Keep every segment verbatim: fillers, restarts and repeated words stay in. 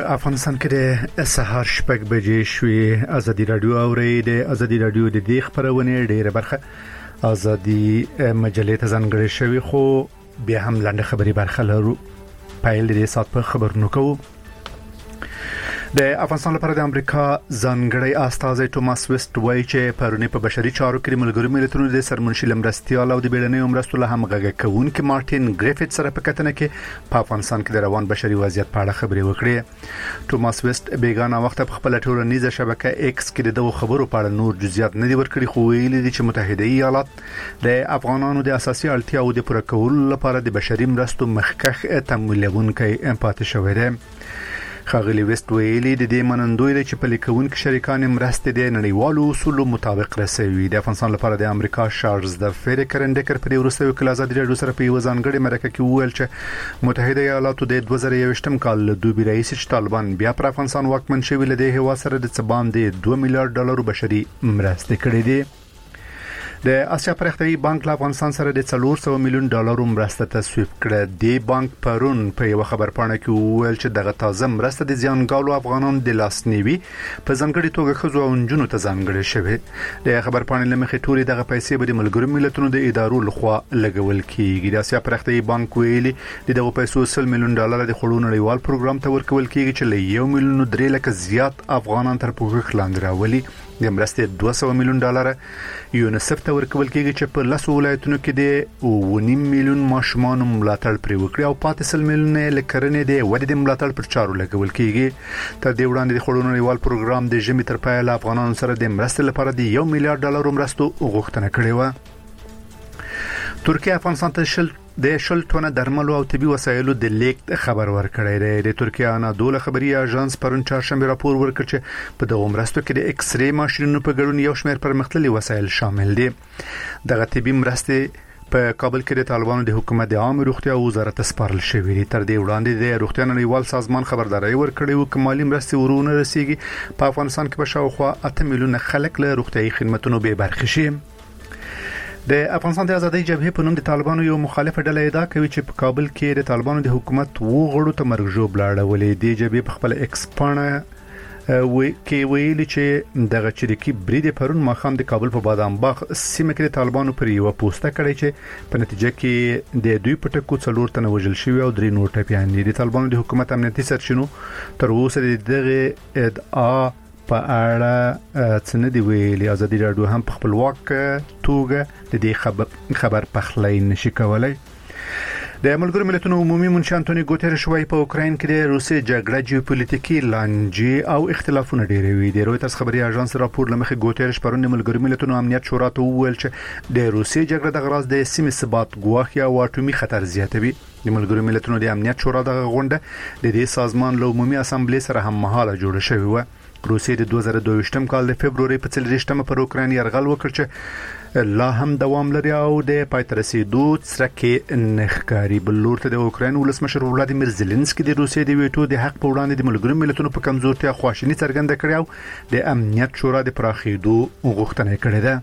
افغانستان کې د سهار شپږ بجې شوې. ازادي رادیو اوري د ازادي رادیو د دې خبرونه ډیره برخه ازادي مجلې ته ځانګړې شوی، خو بیا هم لاندې خبري برخه لرو. پایل دې سات په خبرونو کوو. د افغانستان لپاره د امریکا ځانګړی استازی توماس ویسټ وایي چې پرونی په بشري چارو کې ملګرو ملتونو د سرمنشي لمرستيال او د بیړنۍ مرستو له همغږي کوونکي مارټین ګریفټ سره په کتنه کې په افغانستان کې د روان بشري وضعیت په اړه خبرې وکړې. توماس ویسټ بیگانه وخت په خپل ټولنیزه شبکه ایکس کې د خبرو په اړه نور جزئیات نه دی ورکړي، خو ویلي دي چې متحده ایالات د افغانانو د اساسي اړتیاو د پوره کولو لپاره د بشري مرستو مخکخ تمویلونکي امپات شوی دی. خاغلی ویسټ ویلي د دې منندوی چې په لیکونکو شریکان مرستې د نړیوالو اصولو مطابق رسوي. د افغانستان لپاره د امریکا شارلز د فری کرندکر په ورسته وکیل ازادي رادیو سره په یو ځانګړي مرکه کې وویل چې متحده ایالاتو د دوه زره یوویشتم کال له دوبي رئیس طالبان بیا پر افغانستان واکمن شوی لدې هوا سره د څبام د دوه میلیارډ ډالر بشري مرستې کړې دي. د اسیا پرختي بانک له افغانستان سره د څلور سوه میلیون ډالر مرسته تصویب کړه. د بانک پرون په یو خبرپاڼه کې وویل چې دغه تازه مرسته د زیانګالو افغانانو د لاسنیوي په ځانګړي توګه خزو او انجونو ته ځانګړې شوی. د خبرپاڼې لمخې ټولې دغه پیسې به د ملګرو ملتونو د ادارو لخوا لګول کیږي. د اسیا پرختي بانک ویلي دغه پیسو سل میلیون ډالر د خړو نړیوال پروګرام ته ورکول کیږي چې له یو میلیون درې لک زیات افغانان تر پوښښ لاندې راولي. د مرستې دوه سوه میلیون ډالر یونیسف ته ورکول کیږي چې په لاسو ولایتونو کې د اوه نیم میلیون ماشومان ملاتړ پرې وکړي او پاتې سل میلیون لکرنې د ودې د ملاتړ پر چارو لګول کیږي. تر دې وړاندې د خړو نړیوال پروګرام د ژمي تر پایه له افغانانو سره د مرستې لپاره د یو میلیارډ ډالر مرستو غوښتنه کړې و. ترکیه افغانستان ته شل د شل ټونه درملو او طبي وسایلو د لیک خبر ورکړی دی. د ترکیه انادول خبري اژانس پرون چهارشنبه راپور ورکړ چې په دغه مرستو کې د ایکس ری ماشینونو په ګډون یو شمېر پرمختللي وسایل شامل دي. دغه طبي مرستې په کابل کې د طالبانو د حکومت د عامه روغتیا وزارت سپارل شوې دي. تر دې وړاندې د روغتیا نړیوال سازمان خبرداري ورکړې و چې مالی مرستې ورونه رسیږي په افغانستان کې په شاوخوا اته میلیونه خلک له روغتيایي خدماتو به برخه شي. د افغانستان د ازادۍ جبهې په نوم د طالبانو یو مخالفه ډله ادعا کوي چې په کابل کې د طالبانو د حکومت وو غړو ته مرګ ژوب لاړولې. د جبهې په خپل ایکس پاڼه وی کې ویلي چې دغه چریکي برید پرون ماخام د کابل په بادام باغ سیمه کې د طالبانو پر یو پوسټه کړی چې په نتیجه کې د دوی په ټکو څلور تنه وژل شوی او درې نور ټپیان دي. د طالبانو د حکومت امنیتي سرچینو تر اوسه دغه ادعا په اړه څنګه دی ویلي. ازادي رادیو هم په خپلواک توګه د دې خبر خبر پخلی نشي کولای. د ملګرو ملتونو عمومي منشي انټونی ګوتریش وايي په اوکراین کې د روسي جګړه جیوپولیټیکي لانجې او اختلافونه ډېروي. د رويټرز خبري اژانس راپور لمخې ګوتریش پرون د ملګرو ملتونو امنیت شورا ته وویل چې د روسي جګړه د غراض د سیمې ثبات ګواښي او اټومي خطر زیاتوي. د ملګرو ملتونو د امنیت شورا د غونډه د دې سازمان له عمومي اسامبلې سره هم مهاله جوړه شوې و. روسیه د دوه زره دوه کال د فبرवरी په څلوېښتمه پر اوکراین یرغل وکړ چې لا هم دوام لري او د پای ته رسیدو څرکه نخکاری. بل لور ته د اوکراین ولسمشر ولادیمیر زيلنسکي د روسیې د ویټو د حق په وړاندې د ملګرو ملتونو په کمزورتیا خواشینی څرګنده کړې او د امنیت شورا د پراخېدو غوښتنه کړې ده.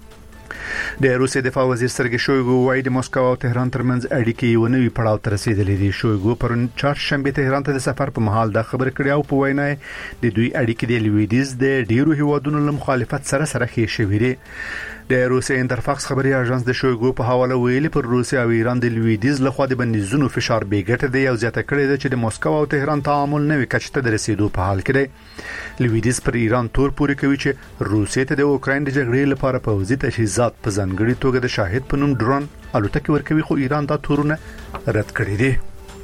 د روسیې دفاع وزیر سرګی شویګو وايي د مسکو او تهران ترمنځ اړیکې یو نوې پړاو ته رسیدلې دي. شویګو پرون چهارشنبه تهران ته د سفر په مهال دا خبر کړی او په وینا د دوی اړیکې د لویدیز د ډیرو هیوادونو له مخالفت سره سره ښې شوې دي. د روسي انټرفاکس خبري اژانس د شویګو په حواله ویلي پر روسیا او ایران د لویدیز لخوا د بندیزونو فشار بیګټه دی او زیاته کړی دی چې د مسکو او تهران تعامل نوې کچته د رسیدو په حال کې دی. لویدیز پر ایران تور پوري کوي چې روسیې ته د اوکراین د جګړې لپاره پوځي تجهیزات په ځانګړي توګه د شاهد په نوم ډرون الوتکې ورکوي، خو ایران دا تورونه رد کړی دي.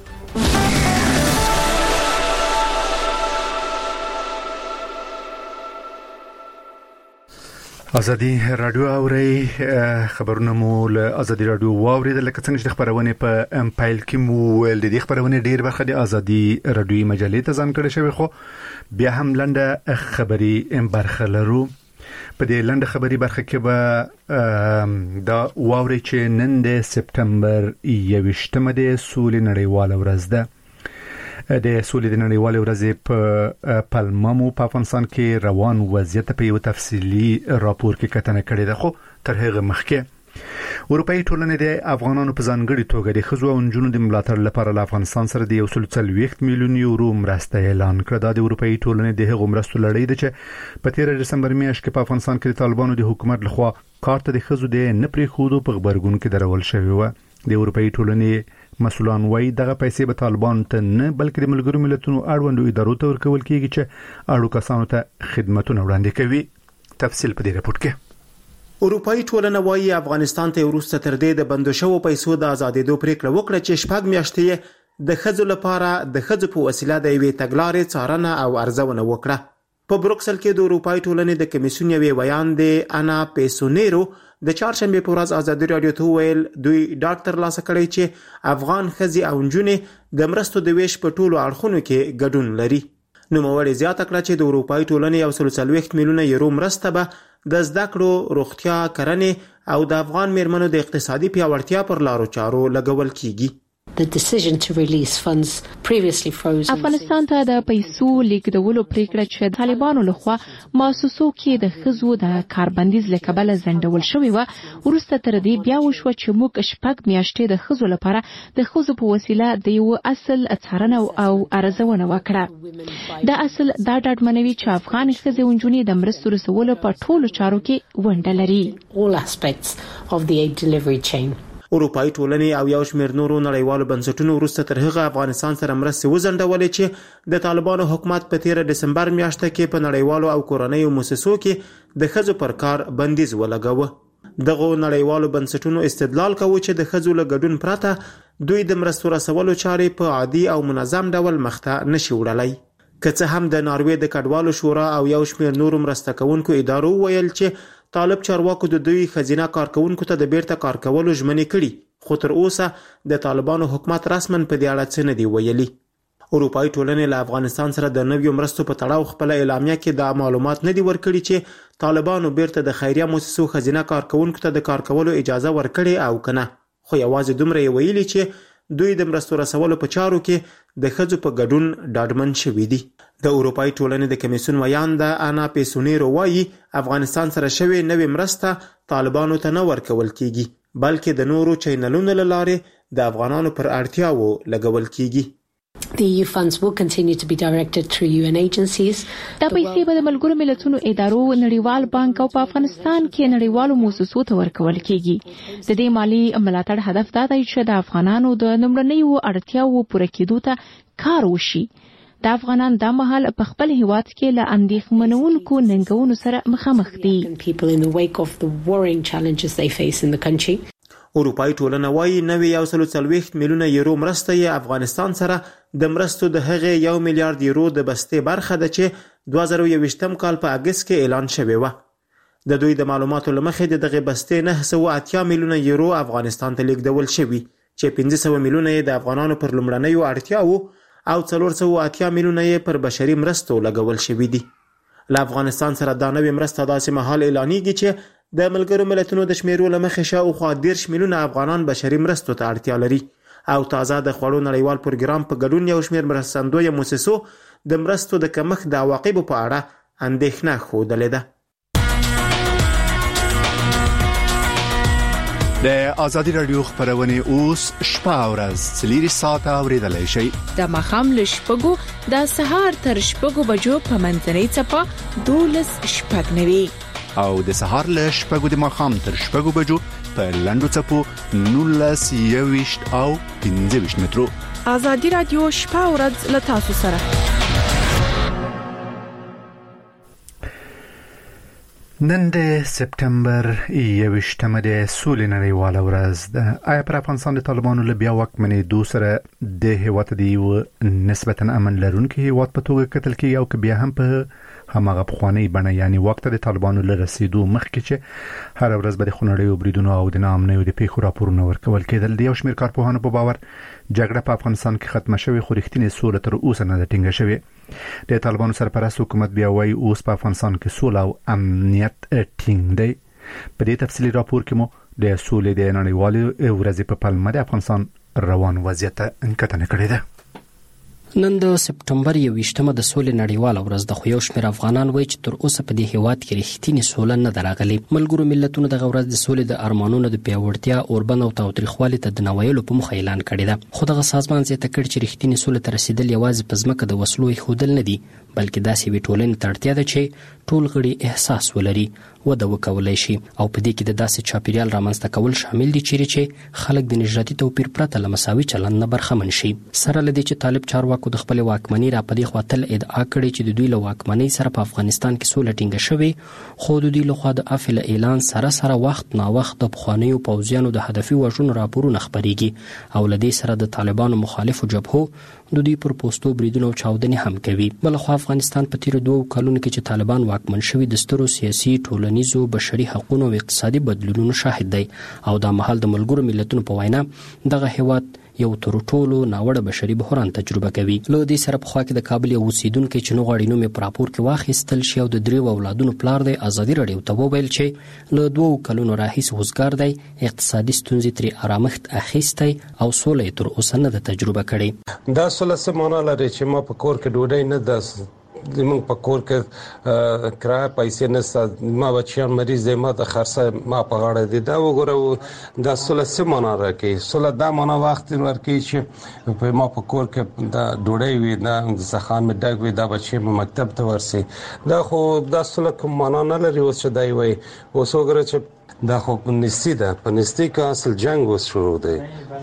ازادي رادیو اوري خبرونه مو له ازادي رادیو واوري د لکه څنګه چې خبرونه په امپایل کې مو ول د خبرونه ډیر برخه د ازادي رادیو مجلې ته ځان کړی شوی، خو بیا هم لنډه خبري برخه لرو. په دې لنډه خبري برخه کې به دا واوري چې نن د سپتمبر یوویشتمه د سولې نړیواله ورځ ده. د سولې د نړیوالې ورځې په پلممو په افغانستان کې روان وضعیت په یو تفصیلی راپور کې کتنه کړې ده، خو تر هغه مخکې اروپאי ټولنې د افغانانو په ځانګړي توګه د ښځو او نجونو د ملاتړ لپاره له افغانستان سره د یو سل څلوېښت میلیون یورو مرسته اعلان کړه. دا د اروپאי ټولنې د هغو مرستو لړۍ ده چې په تیر دسمبر میاشت کې په افغانستان کې د طالبانو د حکومت لخوا کار ته د ښځو د نه پریښودو په خبرګون کې درول شوی و. د اروپאי ټولنې مسؤلان وایي دغه پیسې به طالبان ته نه بلکې د ملګرو ملتونو اړوندو ادارو ته ورکول کیږي چې اړو کسانو ته خدماتونه وړاندې کوي. تفصیل په دې راپور کې. اروپאי ټولنه وایي افغانستان ته وروسته تر دې د بندو شوو پیسو د آزادېدو پریکړه وکړه چې شپږ میاشتې د ښځو لپاره د ښځو په وسیله د یوې تګلارې څارنه او ارزونه وکړه. په بروکسل کې د اروپאי ټولنې د کمیسیون یوې ویان د انا پیسونیرو د چهارشنبه په ورځ ازادي رادیو ته ویل دوی ډاکټر لاسه کړی چې افغان ښځې او نجونې د مرستو د ویش په ټولو اړخونو کې ګډون لري. نو موږ زیاته کړه چې د اروپאי ټولنې یو سل څلوېښت میلیونه یورو مرسته به د زده کړو، روغتیا، کرنې او د افغان میرمنو د اقتصادي پیاوړتیا پر لارو چارو لګول کیږي. The decision to release funds previously frozen. افغانستان ته د پیسو لیږدولو پریکړه چې طالبانو لخوا مؤسسو کې د ښځو د کاربندیز لکبل زندول شوی و ورسته تر دې بیا وشو چې موږ شپږ میاشتې د ښځو لپاره د ښځو په وسیله د یو اصل څارنه او ارزونه وکړه. د اصل دا ډاډمنوي چې افغان ښځې او نجونې د مرستو رسولو په ټولو چارو کې ونډه لري. All aspects of the aid delivery chain. اروپאי ټولنې او یو شمېر نورو نړیوالو بنسټونو وروسته تر هغه افغانستان سره مرستې وځنډولې چې د طالبانو حکومت په تیر دسمبر میاشت کې په نړیوالو او کورنیو مؤسسو کې د ښځو پر کار بندیز ولګاوه. دغه نړیوالو بنسټونو استدلال کوي چې د ښځو له ګډون پرته دوی د مرستو رسولو چارې په عادي او منظم ډول مخته نشي وړلای. که څه هم د ناروې د کډوالو شورا او یو شمېر نورو مرسته کوونکو ادارو ویل چې طالب چارواکو د دوی خزینه کارکونکو ته د بیرته کار کولو ژمنې کړي، خو تر اوسه د طالبانو حکومت رسمن په دې اړه څه نه دی ویلي. اروپאי ټولنې له افغانستان سره د نویو مرستو په تړاو خپل اعلامیه کې دا معلومات نه دی ورکړي چې طالبانو بیرته د خیریه مؤسسو خزینه کارکونکو ته د کار کولو اجازه ورکړي او کنه، خو یوازې دومره یې ویلي چې دوی د مرستو رسولو په چارو کې د ښځو په ګډون ډاډمن شوي دي. د اروپאי ټولنې د کمیسیون ویان د انا پیسونیرو وایي افغانستان سره شوی نوې مرسته طالبانو ته نه ورکول کیږي بلکې د نورو چینلونو له لارې د افغانانو پر اړتیاو لګول کیږي. The E U funds will continue to be directed through U N agencies. دا پیسې به د ملګرو ملتونو ادارو، نړیوال بانک او په افغانستان کې نړیوالو مؤسسو ته ورکول کیږي. د دې مالی ملاتړ هدف دا دی چې د افغانانو د لومړنیو اړتیاوو پوره کېدو ته کار وشي. د افغانان د مهال په خپل هیواد کې له اندېښمنونکو ننګونو سره مخامخ دي. People in the wake of the worrying challenges they face in the country. اروپאי ټولنه وایي نوې یو سل څلوېښت میلیونه یورو مرسته یې افغانستان سره د مرستو د هغې یو میلیارډ یورو د بستې برخه ده چې دوه زره یوویشتم کال په اګست کې اعلان شوې وه. د دوی د معلوماتو له مخې د دغې بستې نهه سوه اتیا میلیونه یورو افغانستان ته لیږدول شوي چې پنځه سوه میلیونه یې د افغانانو پر لومړنیو اړتیاوو او څلور سوه اتیا میلیونه یې پر بشري مرستو لګول شوي دي. له افغانستان سره دا نوې مرسته داسې مهال اعلانېږي چې د ملګرو ملتونو د شمیرو له مخې شاوخوا دېرش میلیونه افغانان بشري مرستو ته اړتیا لري او تازه د خوړو نړیوال پروګرام په ګډون یو شمېر مرستندویه مؤسسو د مرستو د کمښت د عواقبو په اړه اندېښنه ښودلې ده. د ازادي رادیو خبرونه اوس شپه او ورځ څلور ساعته اوریدلای شئ. د مخام له شپږو د سهار تر شپږو بجو په منځنۍ څپه دولس شپږ نوي او د سهار له شپږو د مخام تر شپږو بجو په لنډو څپو نولس یوویشت او پنځه ویشت مترو. ازادي رادیو شپه او ورځ له تاسو سره. نن د سپتمبر یوویشتمه د سولې نړیواله ورځ ده. آیا پر افغانستان د طالبانو له بیا واکمنېدو سره د هېواد د یو نسبتا امن لرونکي هېواد په توګه کتل کېږي او که بیا هم په هماغه پخوانۍ بڼه یعنی وخت د طالبانو له رسیدو مخکې چې هر ورځ به د خونړیو بریدونو او د ناامنیو د پیښو راپورونه ورکول کېدل. د یو شمېر کارپوهانو په باور جګړه په افغانستان کې ختمه شوې خو رښتینې سوله تر اوسه نه ده ټینګه شوې. د طالبانو سرپرست حکومت بیا وایي اوس په افغانستان کې سوله او امنیت ټینګ دی. په دې تفصیلي راپور کې مو د سولې د نړیوالې ورځې په پلمه د افغانستان روان وضعیت انکتنه کړې ده. نن د سپټمبر یوویشتمه د سولې نړیواله ورځ د خو یو شمېر افغانان وایي چې تر اوسه په دې هیواد کې رښتینې سوله نه ده راغلې. ملګرو ملتونو دغه ورځ د سولې د ارمانونو د پیاوړتیا، اوربند او تاوتریخوالي ته د نه ویلو په موخه اعلان کړی ده. خو دغه سازمان زیاته کړې چې رښتینې سولې ته رسیدل یوازې په ځمکه د وسلو ایښودل نه دي، بلکې داسې یوې ټولنې ته اړتیا ده چې ټول غړي احساس ولري، وده وکولای شي، او په دې کې د داسې چاپیریال رامنځته کول شامل دي چیرې چې خلک د نژادي توپیر پرته له مساوي چلند نه برخمن شي. سره له دې چې طالب چارواکو د خپل واکمنۍ را په دې خوا تل ادعا کړې چې د دوی له واکمنۍ سره په افغانستان کې سوله ټینګه شوې، خو د دوی لخوا د افل اعلان سره سره وخت نا وخت د پخوانیو پوځیانو د هدفي وژنو راپورونه خپرېږي، او له دې سره د طالبانو مخالفو جبهو د دوی پر پوسټو بریدونه او چاودنې هم کوي. بلخوا افغانستان په تیرو دوو کلونو کې چې طالبان واکمن شوي د سترو سیاسي، ټولنیزو، بشري حقوقو او اقتصادي بدلونونو شاهد دی، او دا مهال د ملګرو ملتونو په وینا دغه هیواد یو تر ټولو ناوړه بشري بحران تجربه کوي. له دې سره په خوا کې د کابل یو اوسیدونکی چې نه غواړي نوم یې په راپور کې واخیستل شي او د دریو اولادونو پلار دی، ازادي راډیو ته وویل چې له دوو کلونو راهیسې وزګار دی، اقتصادي ستونزې ترې آرامښت اخیستی او سوله یې تر اوسه نه ده تجربه کړې. دا سوله څه معنا لري چې ما په کور کې ډوډۍ نه ده، زمونږ په کور کې کرایه پیسې نشته، ما بچیان مریض دي، ما د خرڅه ما په غاړه دي. دا وګوره دا سوله څه معنا راکوي؟ سوله دا معنا وخت ورکوي چې په ما په کور کې دا ډوډۍ وي، دا دسترخوان مې ډک وي، دا بچی مې مکتب ته ورسي. دا خو دا سوله کوم معنا نه لري. اوس چې دی وایي اوس وګوره چې دا خو په نستی ده، په نستی کې اصل جنگ اوس شروع دی.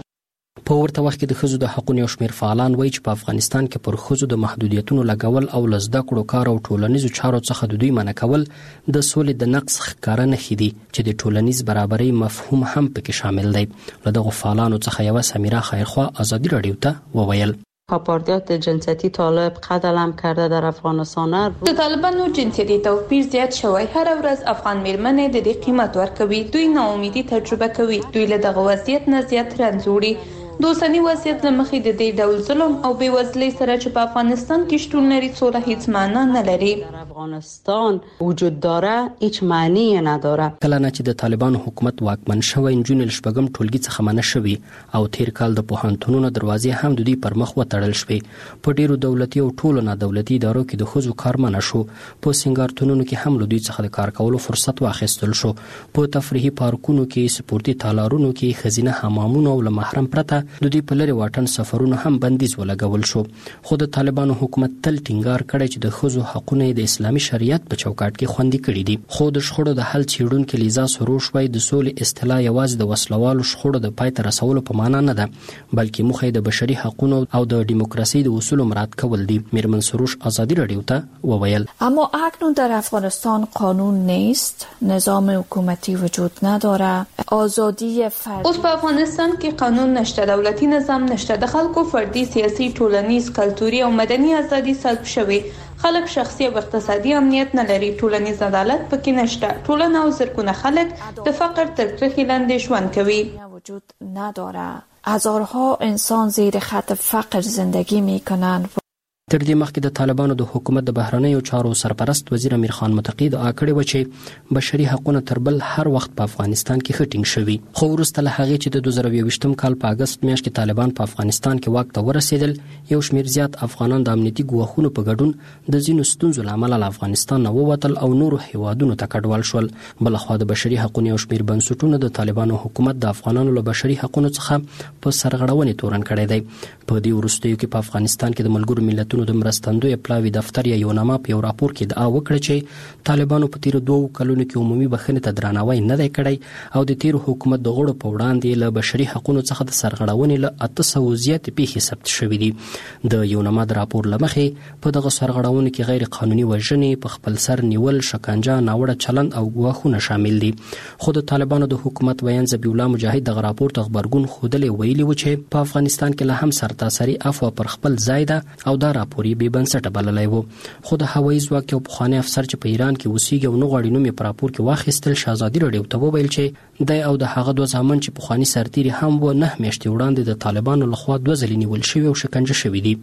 په ورته وخت کې د ښځو د حقونو یو شمېر فعالان وایي چې په افغانستان کې پر ښځو د محدودیتونو لګول او له زده کړو، کار او ټولنیزو چارو څخه د دوی منع کول د سولې د نقص ښکاره نښې دي چې د ټولنیز برابرۍ مفهوم هم پکې شامل دی. له دغو فعالانو څخه یوه سمیرا خیرخوا ازادي راډیو ته وویل: پاپاردیات جنسیتی طالب قتل کرده در افغانستان. د طالبانو جنسیتی توپیر زیات شوی. هر ورځ افغان میرمنې د دې قیمت ورکوي. دوی ناامیدي تجربه کوي. دوی له دغه وضعیت نه زیات رنځ وړي. د اوسني وضعیت له مخې د دې ډول ظلم او بېوزلۍ سره چې په افغانستان کې شتون لري سوله هیڅ معنا نه لري. افغانستان وجود داره هیڅ معنی نداره. کله نه چې د طالبانو حکومت واکمن شوی، نجونې له شپږم ټولګي څخه منع شوي او تیر کال د پوهنتونونو دروازې هم د دوی پر مخ وتړل شوې. په ډیرو دولتي او ټولو نادولتي ادارو کې د ښځو کار منع شو. په سینګارتونونو کې هم له دوی څخه د کار کولو فرصت واخیستل شو. په تفریحي پارکونو کې، سپورتي تالارونو کې، ښځینه حمامونو او له محرم پرته د دوی په لرې واټن سفرونو هم بندیز ولګول شو. خو د طالبانو حکومت تل ټینګار کړی چې د ښځو حقونه د اسلامي شریعت په چوکاټ کې خوندي کړي دي. خو د شخړو د حل څیړونکي لیزا سروش وايي د سولې اصطلاح یوازې د وسلوالو شخړو د پای ته رسولو په معنا نه ده، بلکې موخه د بشري حقوقو او د دیموکراسي د اصولو مراعات کول دي. میرمن سروش ازادي راډیو ته وویل: اما اکنون در افغانستان قانون نیست، نظام حکومتی وجود نداره، آزادی فرد. اوس په افغانستان کې قانون نشته، دولتي نظام نشته، د خلکو فردي، سیاسي، ټولنیز، کلتوري او مدني ازادي سلب شوي. خلک شخصي او اقتصادي امنیت نه لري. ټولنیز عدالت پکې نشته. ټولنه او زرګونه خلک د فقر تر کرښې لاندې ژوند کوي. وجود نداره. هزارها انسان زیر خط فقر زندگی میکنند. تر دې مخکې د طالبانو د حکومت د بهرنیو چارو سرپرست وزیر امیر خان متقی ادعا کړې و چې بشري حقوقونه تر بل هر وخت په افغانستان کې ښه ټینګ شوي. خو وروسته له هغې چې د دوه زره یوویشتم کال په اګست میاشت کې طالبان په افغانستان کې واک ته ورسېدل، یو شمېر زیات افغانان د امنیتي ګواښونو په ګډون د ځینو ستونزو له امله له افغانستان نه ووتل او نورو هیوادونو ته کډوال شول. بلخوا د بشري حقوقو یو شمېر بنسټونو د طالبانو حکومت د افغانانو له بشري حقوقو څخه په سرغړونې تورن کړی دی. په دې وروستیو کې په افغانستان کې د ملګرو ملتونو د مرستندوی پلاوی دفتر یا یوناما په یو راپور کې ادعا وکړه چې طالبانو په تیرو دوو کلونو کې عمومي بخښنې ته درناوی نه دی کړی او د تیر حکومت د غړو په وړاندې له بشري حقوقو څخه د سرغړونې له اته سوه زیاتې پیښې ثبت شوې دي. د یوناما د راپور له مخې په دغه سرغړونو کې غیر قانوني وژنې، په خپل سر نیول، شکنجه، ناوړه چلند او ګواښونه شامل دي. خو د طالبانو د حکومت ویان ذبیح الله مجاهد دغه راپور ته غبرګون ښودلی ویلي و چې په افغانستان کې لا هم سرتاسري عفوه پر خپل ځای ده او دا راپور یې بې بنسټه بللی و. خو د هوایي ځواک یو پخوانی افسر چې په ایران کې اوسېږي او نه غواړي نوم یې په راپور کې واخیستل، ازادي راډیو ته وویل چې دی او د هغه دوه زامن چې پخواني سرتیري هم و نه میاشتې وړاندې د طالبانو لخوا دوه ځلې نیول شوي او شکنجه شوي دي.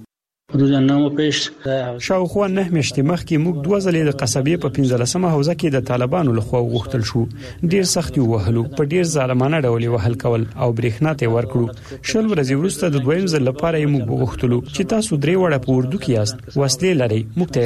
شاوخوا نه میاشتې مخکې موږ دوه ځلې د قصبې په پنځلسمه حوزه کې د طالبانو لخوا غوښتل شو ډیر سخت وهلو په ډیر ظالمانه ډول وهل کول او برېښنا ته ورکړو شل ورځې وروسته د دویم ځل لپاره یې موږ غوښتلو چې تاسو درې وړه په اردو کې یاست وسلې لري موږ ته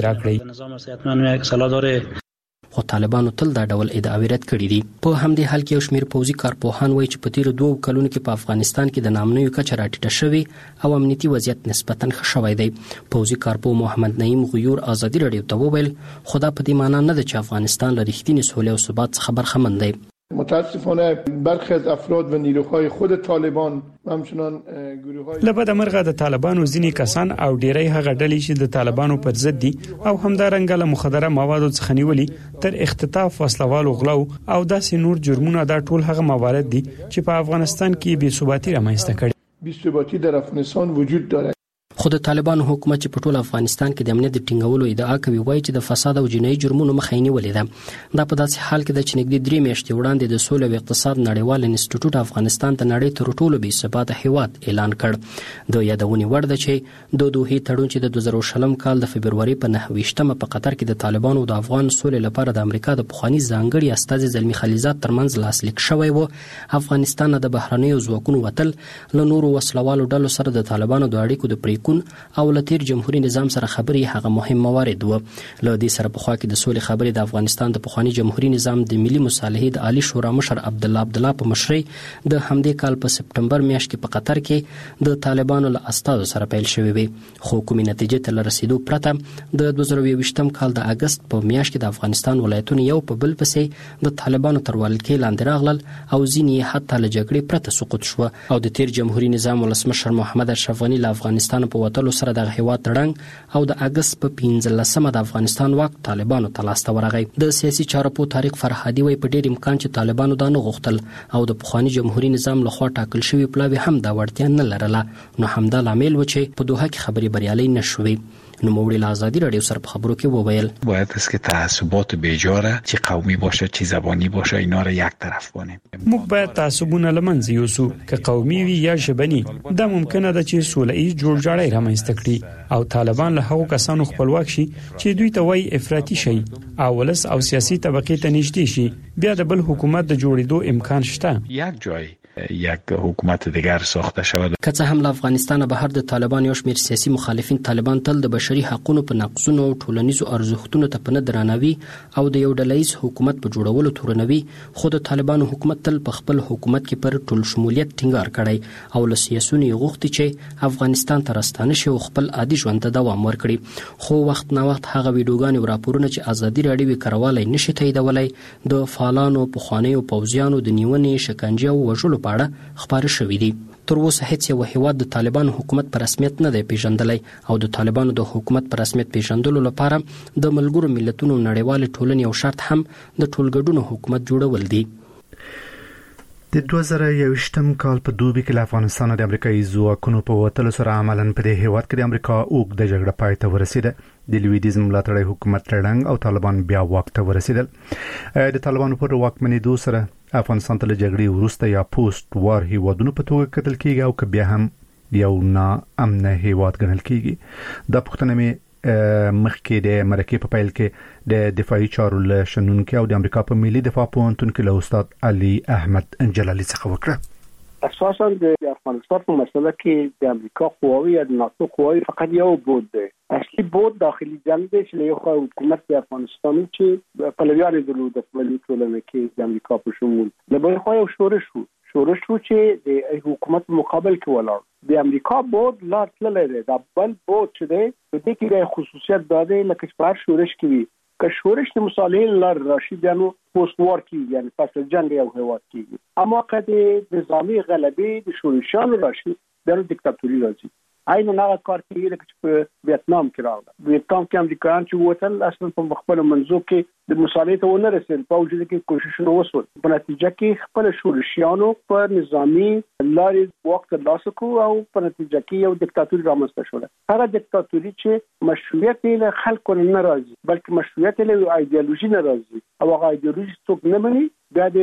راکړئ خو طالبانو تل دا ډول ادعاوې رد کړې دي په همدې حال کې یو شمېر پوځي کارپوهان وایي چې په تیر دوه کلونو کې په افغانستان کې د نامنوي کچه راټیټه شوې او امنیتي وضعیت نسبتاً ښه شوی دی پوځي کارپوه محمد نعیم غیور ازادي رادیو ته وویل خو دا په دې معنی نه ده چې افغانستان له رښتینې سولې او ثبات څخه برخمن دی متاسفانه برخی از افراد و نیروهای خود طالبان همچنان گروه‌های لبد مرغه د طالبانو ځینی کسان او ډیری هغه ډلې چې د طالبانو پر ضد دي او همدارنګه له مخدره موادو څخه نیولي تر اختطاف وسلوالو غلو او داسې نور جرمونه دا ټول هغه موارد دي چې په افغانستان کې بې ثباتی رامنځته کړي بې ثباتی در افغانستان وجود داره خو د طالبانو حکومت چې په ټول افغانستان کې د امنیت د ټینګولو ادعا کوي وایي چې د فساد او جنایي جرمونو مخه یې نیولې ده دا په داسې حال کې د چې نږدې درې میاشتې وړاندې د سولې او اقتصاد نړیوال انسټیټیوټ افغانستان ته نړۍ تر ټولو بې ثباته هیواد اعلان کړ د یادونې وړ ده چې د دوحې تړون چې د دوه زره شلم کال د فبرवरी په نهه ویشتمه په قطر کې د طالبانو د افغان سولې لپاره د امریکا د پخوانی ځانګړي استازي زلمی خلیزات ترمنځ لاسلیک شوی و افغانستان د بهرنیو ځواکونو وتل له نورو وسلوالو ډلو سره د طالبانو د اړیکو د پریکون او لتیر جمهوریت نظام سره خبري هغه مهم موارد و له دې سره په خوا کې د سولې خبرې د افغانستان د پخوانی جمهوریت نظام د ملي مصالحې د عالی شورا مشر عبد الله عبد الله په مشرۍ د همدې کال په سپټمبر میاشت کې په قطر کې د طالبانو له استازو سره پیل شوې وي خو کومې نتیجې ته رسیدو پرته د دوه زره یوویشتم کال د اگست په میاشت کې د افغانستان ولایتونو یو په بل پسې د طالبانو تر ولکې لاندې راغلل او ځینې حتی له جګړې پرته سقوط شو او د تیر جمهوریت نظام ولسمشر محمد اشرف غنی له افغانستان په وټلو سره د هیواد تړنګ او د اگست په پنځلسمه د افغانستان واک طالبانو تلاسته ورغی د سیاسي چارو په تاریخ فرهادي وای په ډېر امکان چې طالبانو دا نه غوښتل او د پخوانی جمهوریت نظام لخوا ټاکل شوی پلاوی هم دا وړتیا نه لرله نو همدا لامل و چې په دوحه کې خبري بریالي نشوي نو موړي آزادی رادیو سره په خبرو کې وویل باید است که تعصبات بیجاره چی قومی باشه چی زبانی باشه اینا رو یک طرف کنیم موږ باید تعصبونه لمنځه یوسو که قومي وي یا ژبني دا ممکنه ده چې سوله ییز جوړجاړی رامنځته کړي او طالبان له هغو کسانو خپلواک شي چې دوی ته وایي افراطي شي او ولس او سیاسي طبقې ته نږدې شي بیا د بل حکومت د جوړېدو امکان شته یک جای یک حکومت دیگر ساخته شود که څه هم له افغانستان بهر د طالبان یو شمېر سیاسي مخالفین طالبان تل د بشري حقوقو په نقضونو او ټولنیزو ارزښتونو ته په نه درناوي او د یو ډلهییز حکومت په جوړولو تورنوي خو د طالبانو حکومت تل په خپل حکومت کې پر ټول شمولیت ټینګار کړی او له سیاسيونو غوښتي چې افغانستان ته راستانه شي او خپل عادي ژوند ته دوام ورکړي خو وخت نه وخت هغه ویډیوګانې او راپورونه چې ازادي راډیو کاروالای نشي تاییدولای د فعالانو پخوانیو پوځیانو د نیونې شکنجه او وژلو په اړه خبرې شوې دي تر اوسه هیڅ یو هیواد د طالبانو حکومت پر رسمیت نه دی پیژندلی او د طالبانو د حکومت پر رسمیت پیژندلو لپاره د ملګرو ملتونو نړیوال ټولنې یو شرط هم د ټولګډونو حکومت جوړول دي د دوه زره یوویشتم کال په دوبي کې له افغانستان د امریکایي ځواکونو په وتلو سره عملاً په دې هیواد کې د امریکا اوږده جګړه پای ته ورسیده د لویدیز ملاتړی حکومت تړنګ او طالبان بیا واک ته ورسیدل د طالبانو پر واکمنېدو سره افغانستان ته جګړې وروسته یا پوسټ وار هیوادونو په توګه کتل کیږي او که بیا هم یو نا امن هیواد ګڼل کیږي دا پوښتنه مې مخکې د مرکې په پیل کې د دفاعي چارو له شنونکو او د امریکا په ملي دفاع پوهنتون کې له استاد علي احمد جلالي څخه وکړه اساساً د افغانستان په مسله کې د امریکا قواوی یا د ناتو قواوی فقط یو بود دی اصلي بود داخلي جنگ دی چې یو حکومت د افغانستان چې پلویان درلود د پولیسو ټولنه کې د امریکا په شمول له بل خو یو شورش وو شورش وو چې د حکومت مقابل کې ولاړ د امریکا بود لا تللی دی دا بل بود چې دی په دې کې د خصوصیت داده لکه چې په شورش کې وي که شورش د مصالحې لار راشي بیانو پوسټ وار کې یعنی فصل جنگ یو هیواد کېږي اما که د نظامي غلبې د شورشانو راشي بیانو دیکتاتوري راځي عین نه کار کوي لکه چې په ویتنام کې راغله ویتنام کې امریکایان چې ووتل اصلا په خپل منځو کې د مصالحې ته ونه رسېدل په وجود کې کوششونه وشول په نتیجه کې خپل شورشیانو په نظامي لارې وخت ترلاسه کړو او په نتیجه کې یو دیکتاتوري رامنځته شول هغه دیکتاتوري چې مشروعیت له خلکو نه راځي بلکې مشروعیت له ایدئولوژي نه راځي او هغه ایدئولوژي څوک نه مني بیا د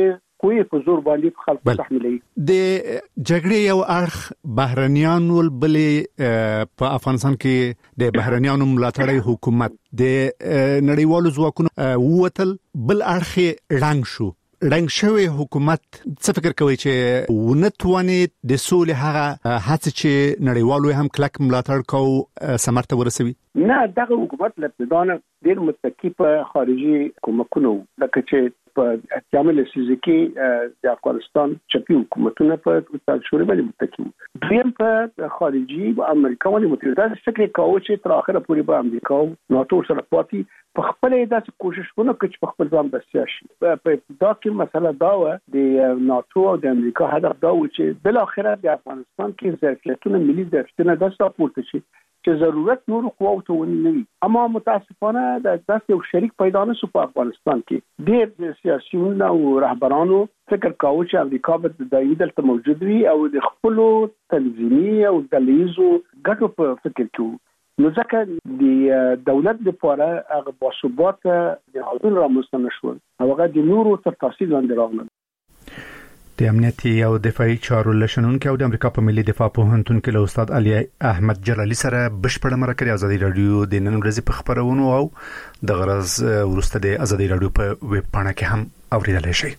کوی په زور باندې خلکو تحملوي. د جګړې یو اړخ بهرنیانو بلې په افغانستان کې د بهرنیانو ملاتړی حکومت د نړیوالو ځواکونو ووتل، بل اړخ رنګ شو رنګ شوی حکومت. څه فکر کوي چې ونتواني د سولې هغه هڅه چې نړیوالو هم کلک ملاتړ کوي ثمرته ورسوي؟ نه، دغه حکومت له ابتدانه ډېر متکی په خارجي کومکونو، لکه چې په اتیامل سیزکی د افغانستان چپی حکومتونه په شوري باندې متکی وو. دویم په خارجي امریکا باندې متحده فکر کاوه چې تر اخره پورې به امریکا او ناتو سره پاتې په خپل داسې کوششونه کوي چې په خپل ځان بسیا شي. په ابتدا کې مسله دا و د ناتو او د امریکا هدف دا و چې بل اخره د افغانستان کې ظرفیتونه ملي ظرفیتونه د سپورت شي چې ضرورت نور قواوت ونی. اما متاسفانه د داسې یو شریک پیدا نه شو په افغانستان کې. ډېر سیاسيون او رهبرانو فکر کاوه چې امریکا به دایي دلته موجود وي او د خپل تنظیمي او دلیزو ګټو په فکر کې. نو ځکه د دولت لپاره هغه باثبات د حضور رامنځته نشول او هغه د نورو تر تاثیر لاندې راغلل. د امنیتي او دفاعي چارو لشنونکو او د امریکا په ملي دفاع پوهنتون کې له استاد علي احمد جلالي سره بشپړه مرکه ازادي رادیو د نن ورځې په خبرونو او د غرض ورسته د ازادي رادیو په ویب پاڼه کې هم اوریدلای شئ.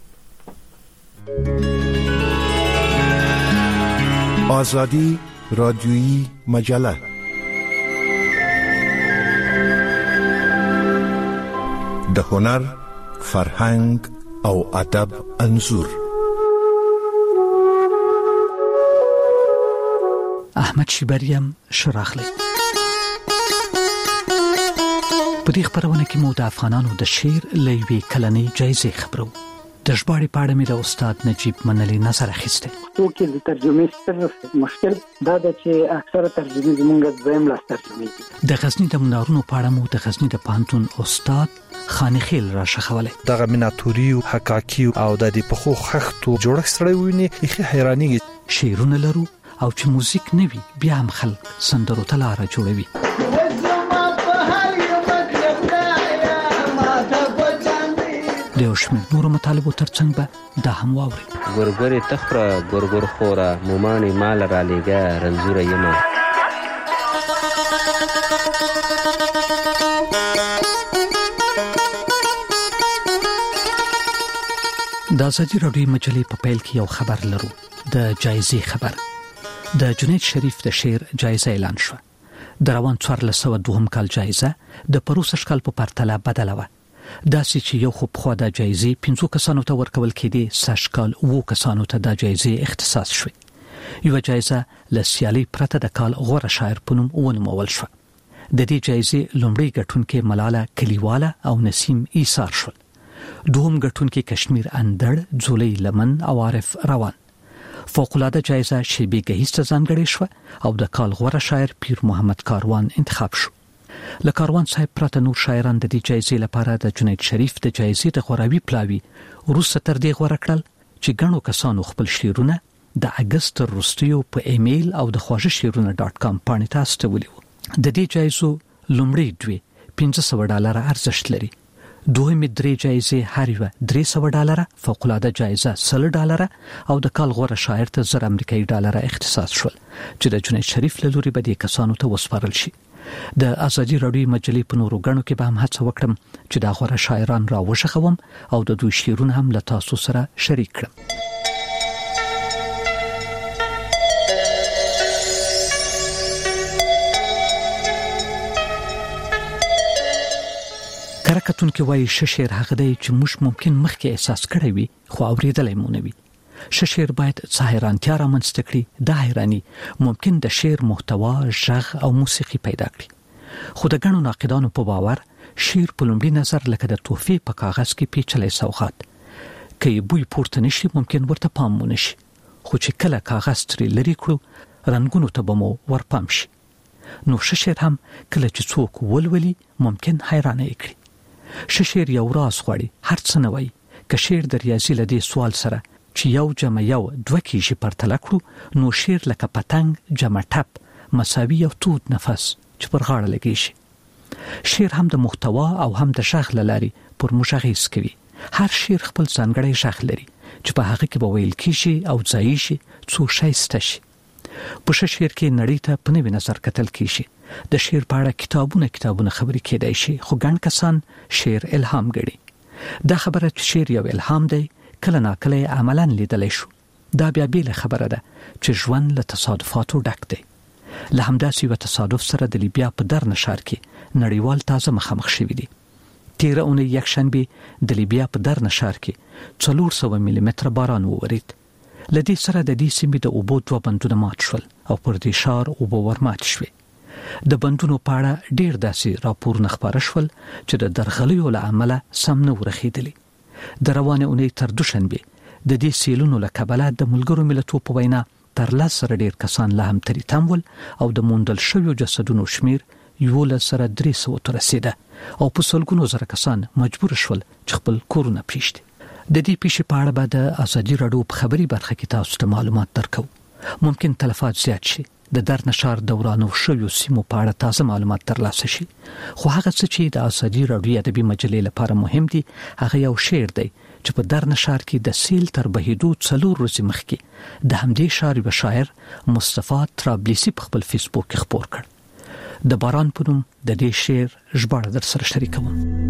ازادي رادیویی مجله د هنر، فرهنګ او ادب انځور. احمد شیبریم شراخلی. په دې خبرونه کې مو د افغانانو د شعر لوي کلنۍ جایزې خبرو. د ژباړې په اړه مې د استاد نجیب منلی نظر اخیسته. توکي د ترجمې ستر مشکل دا ده چې اکثره ترجمې زمونږ دویم لاس ترجمې دي. د غزنی د منارونو په اړه مو د غزنی د پانتون استاد خانخیل را شخوله. دغه میناتوري او حقاقي او د دې په خو خښتو جوړښت سره ویني اخی حیرانیږي. شعرونه لرو او چې موزیک نه وي بیا هم خلک سندرو ته لار جوړوي. د شمیر نورو مطالبو ترڅنګ به دا هم واوري. ګورګورې تخره ګورګور خورا مومانې مال را لېګه رنځوره یمه. د ازادي راډیو مجلې په پیل کې یو خبر لرو، د جایزې خبر. د جنید شریف د شعر جایزه اعلان شو. د روان څوارلس سوه دوهم کال جایزه د پروسږ کال په پرتله بدله وه. داسې چې یو خو پخوا د جایزې پنځو کسانو ته ورکول کېدې، سږ کال اووه کسانو ته د جایزې اختصاص شوې. یوه جایزه له سیالۍ پرته د کال غوره شاعر په نوم ونومول شوه. د دې جایزې لومړی ګټونکي ملاله کلیواله او نسیم ایثار شول. دوهم ګټونکي کشمیر اندړ، ځولۍ لمن او عارف روان. فوق‌العاده جایزه شیبې ګهیز ته ځانګړې شوه او د کال غوره شاعر پیر محمد کاروان انتخاب شو. له کاروان صاحب پرته نور شاعران د دې جایزې لپاره د جنید شریف د جایزې د غوراوي پلاوي وروسته تر دې غوره کړل چې ګڼو کسانو خپل شعرونه د اګست وروستیو په ایمیل او د خواږه شعرونه ډاټ کام باندې استولي وو. د دې جایزو لومړی دوی پنځه سوه ډالر ارزښت لري. دویمې درې جایزې هر یوه درې سوه ډالر، فوق‌العاده جایزه سل ډالر او د کال غوره شاعر ته زر امریکایي ډالر اختصاص شول چې د جنید شریف له لوري به دې کسانو ته وسپارل شي. د ازادي راډیو مجلې په نورو غړو کې به هم هڅه وکړم چې دا غوره شاعران را وښخوم او د دوی شعرونه هم له تاسو سره شریک کړم. کرکټون کې وایي شعر هغه دی چې موږ ممکن مخکې احساس کړی وي خو اورېدلای مو نه وي. شعر باید ظاهرانتیا رامنځته کړي. دا حیرانی ممکن د شعر محتوا، ژغ او موسیقي پیدا کړي. خو د ګڼو ناقدانو په باور شعر په لومړي نظر لکه د تحفې په کاغذ کې پیچلی سوغات. که یې بوی پورته نشي ممکن ورته پام مو نشي، خو چې کله کاغذ ترې لرې کړو رنګونو ته به مو ورپام شي. نو شعر هم کله چې څوک ولولي ممکن حیرانه یې کړي. شعر یو راز غواړي، هر څه نه وایي. که شعر د ریاضي له دې سوال سره چې یو جمع یو دوه کېږي پرتله کړو نو شعر لکه پتنګ جمع ټپ مساوي یو تود نفس چې پر غاړه لګیږي. شعر هم د محتوا او هم د ژغ له لارې پر موږ اغېز کوي. هر شعر خپل ځانګړی ژغ لري چې په هغه کې به ویل کیږي او ځای شي څو شایسته شي. په شعر کې نړۍ ته په نوې نظر کتل کیږي. د شعر په اړه کتابونه کتابونه خبرې کېدای شي، خو ګڼ کسان شعر الهام ګڼي. دا خبره چې شعر یو الهام دی کله ناکله عملاً لیدلی شو. دا بیا بیل خبره ده چې ژوند له تصادفاتو ډک دی. له همداسې یو تصادف سره د لیبیا په درن ښار کې نړیوال تازه مخامخ شوي دي. تیره اونۍ یکشنبه د لیبیا په درن ښار کې څلور سوه ملي متره باران وورید. له دې سره د دې سیمې د اوبو دوه بندونه مات شول او پر دې ښار اوبه ورمات شوې. د بندونو په اړه ډېر داسې راپورونه خپاره شول چې د درغلیو له امله سم نه ورخېدلي. د روانې اونۍ تر دوشنبې د دې سیلونو له کبله د ملګرو ملتونو په وینا تر لس سره ډېر کسان لا هم ترې تم ول او د موندل شویو جسدونو شمیر یولس سره درې سوو ته رسېده او په سلګونو زره کسان مجبور شول چې خپل کورونه پریږدي. د دې پیښې په اړه به د ازادي راډیو په خبري برخه کې تاسو ته معلومات درکو. ممکن تلفات زیات شي، د درن ښار دورانو شویو سیمو په اړه تازه معلومات ترلاسه شي، خو هغه څه چې د ازادي راډیو ادبي مجلې لپاره مهم دي هغه یو شعر دی چې په درن ښار کې د سیل تر بهیدو څلور ورځې مخکې د همدې ښار یو شاعر مصطفی طرابلسی په خپل فیسبوک کې خپور کړ. د باران په نوم د دې شعر ژباړه در سره شریکوم.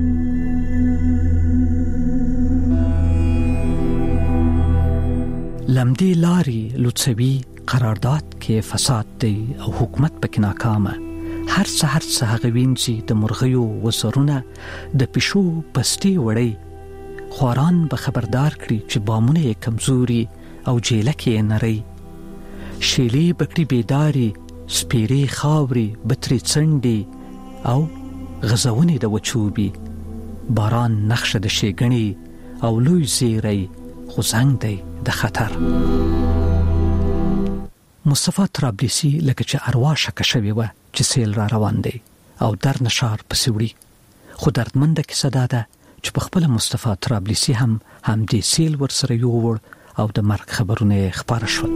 لمدی لاری لوڅوي قرارداد کې فساد دی او حکومت پکې ناکامه. هر څه هر څه هغه وینځي د مرغیو وسرونه د پښو پستی وړي. خواران به خبردار کړي چې بامونه یې کمزوري او جیله کې نری. شیلې بکړي بیداری سپیری خاوري بتري څنډي او غزونې د وچوبي. باران نقشه د شیګنی او لوی زیری خو زنګ دی د خطر. مصطفی طرابلسی لکه چې اروا شکه شوی و چې سیل را روان دی او درن ښار پسې وړي. خو دردمنده کیسه دا ده چې په خپل مصطفی طرابلسی هم همدې سیل ورسره یووړ او د مرګ خبرونه خبره شول.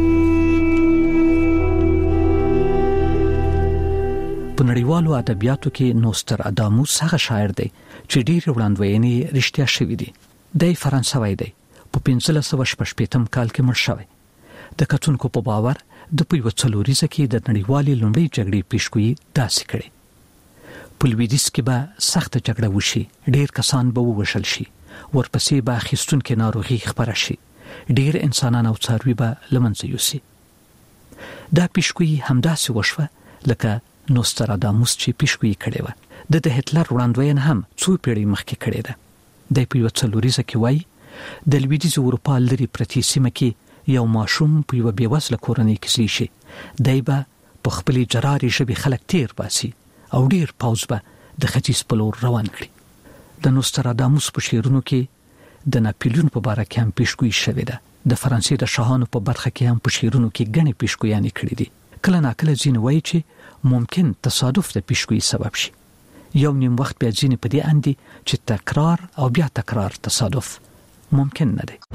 په نړیوالو ادبیاتو کې نوستراداموس هغه شاعر دی چې ډېر وړاندوینې رښتیا شوی دی. دی فرانسوی دی، په پنځلس سوه شپږ شپېتم کال کې مړ شوی. د کتونکو په باور د په یو څلوریزه کې د نړیوالې لومړۍ جګړې پیشګویي داسې کړې. په لویدیځ کې به سخته جګړه وشي، ډېر کسان به ووژل شي، ورپسې به اخیستونکې ناروغي خپره شي، ډېر انسانان او څاروي به له منځه یوسي. دا پیشګویي همداسې وشوه لکه نوستراداموس چې پیشګویي کړې وه. د د هټلر وړاندوینه هم څو پیړۍ مخکې کړې ده. دی په یو څلوریزه کې وایي د لویدیځ اروپا لرې پرتې سیمه کې یو ماشوم په یو بېوزله کورنۍ کې زیږي شي. دی به په خپلې جرارې ژبې خلک تیر باسي او ډېر پوځ به د ختیځ په لور روان کړي. د نوستراداموس په شعرونو کې د ناپلیون په باره کې هم پیشګویي شوې ده. د فرانسې د شاهانو په برخه کې هم په شعرونو کې ګڼې پیشګویانې کړې دي. کله ناکله ځینې وایي چې ممکن تصادف د پیشګویي سبب شي. یو نیم وخت بیا ځینې په دې اندي چې تکرار او بیا تکرار تصادف ممکن نه دی.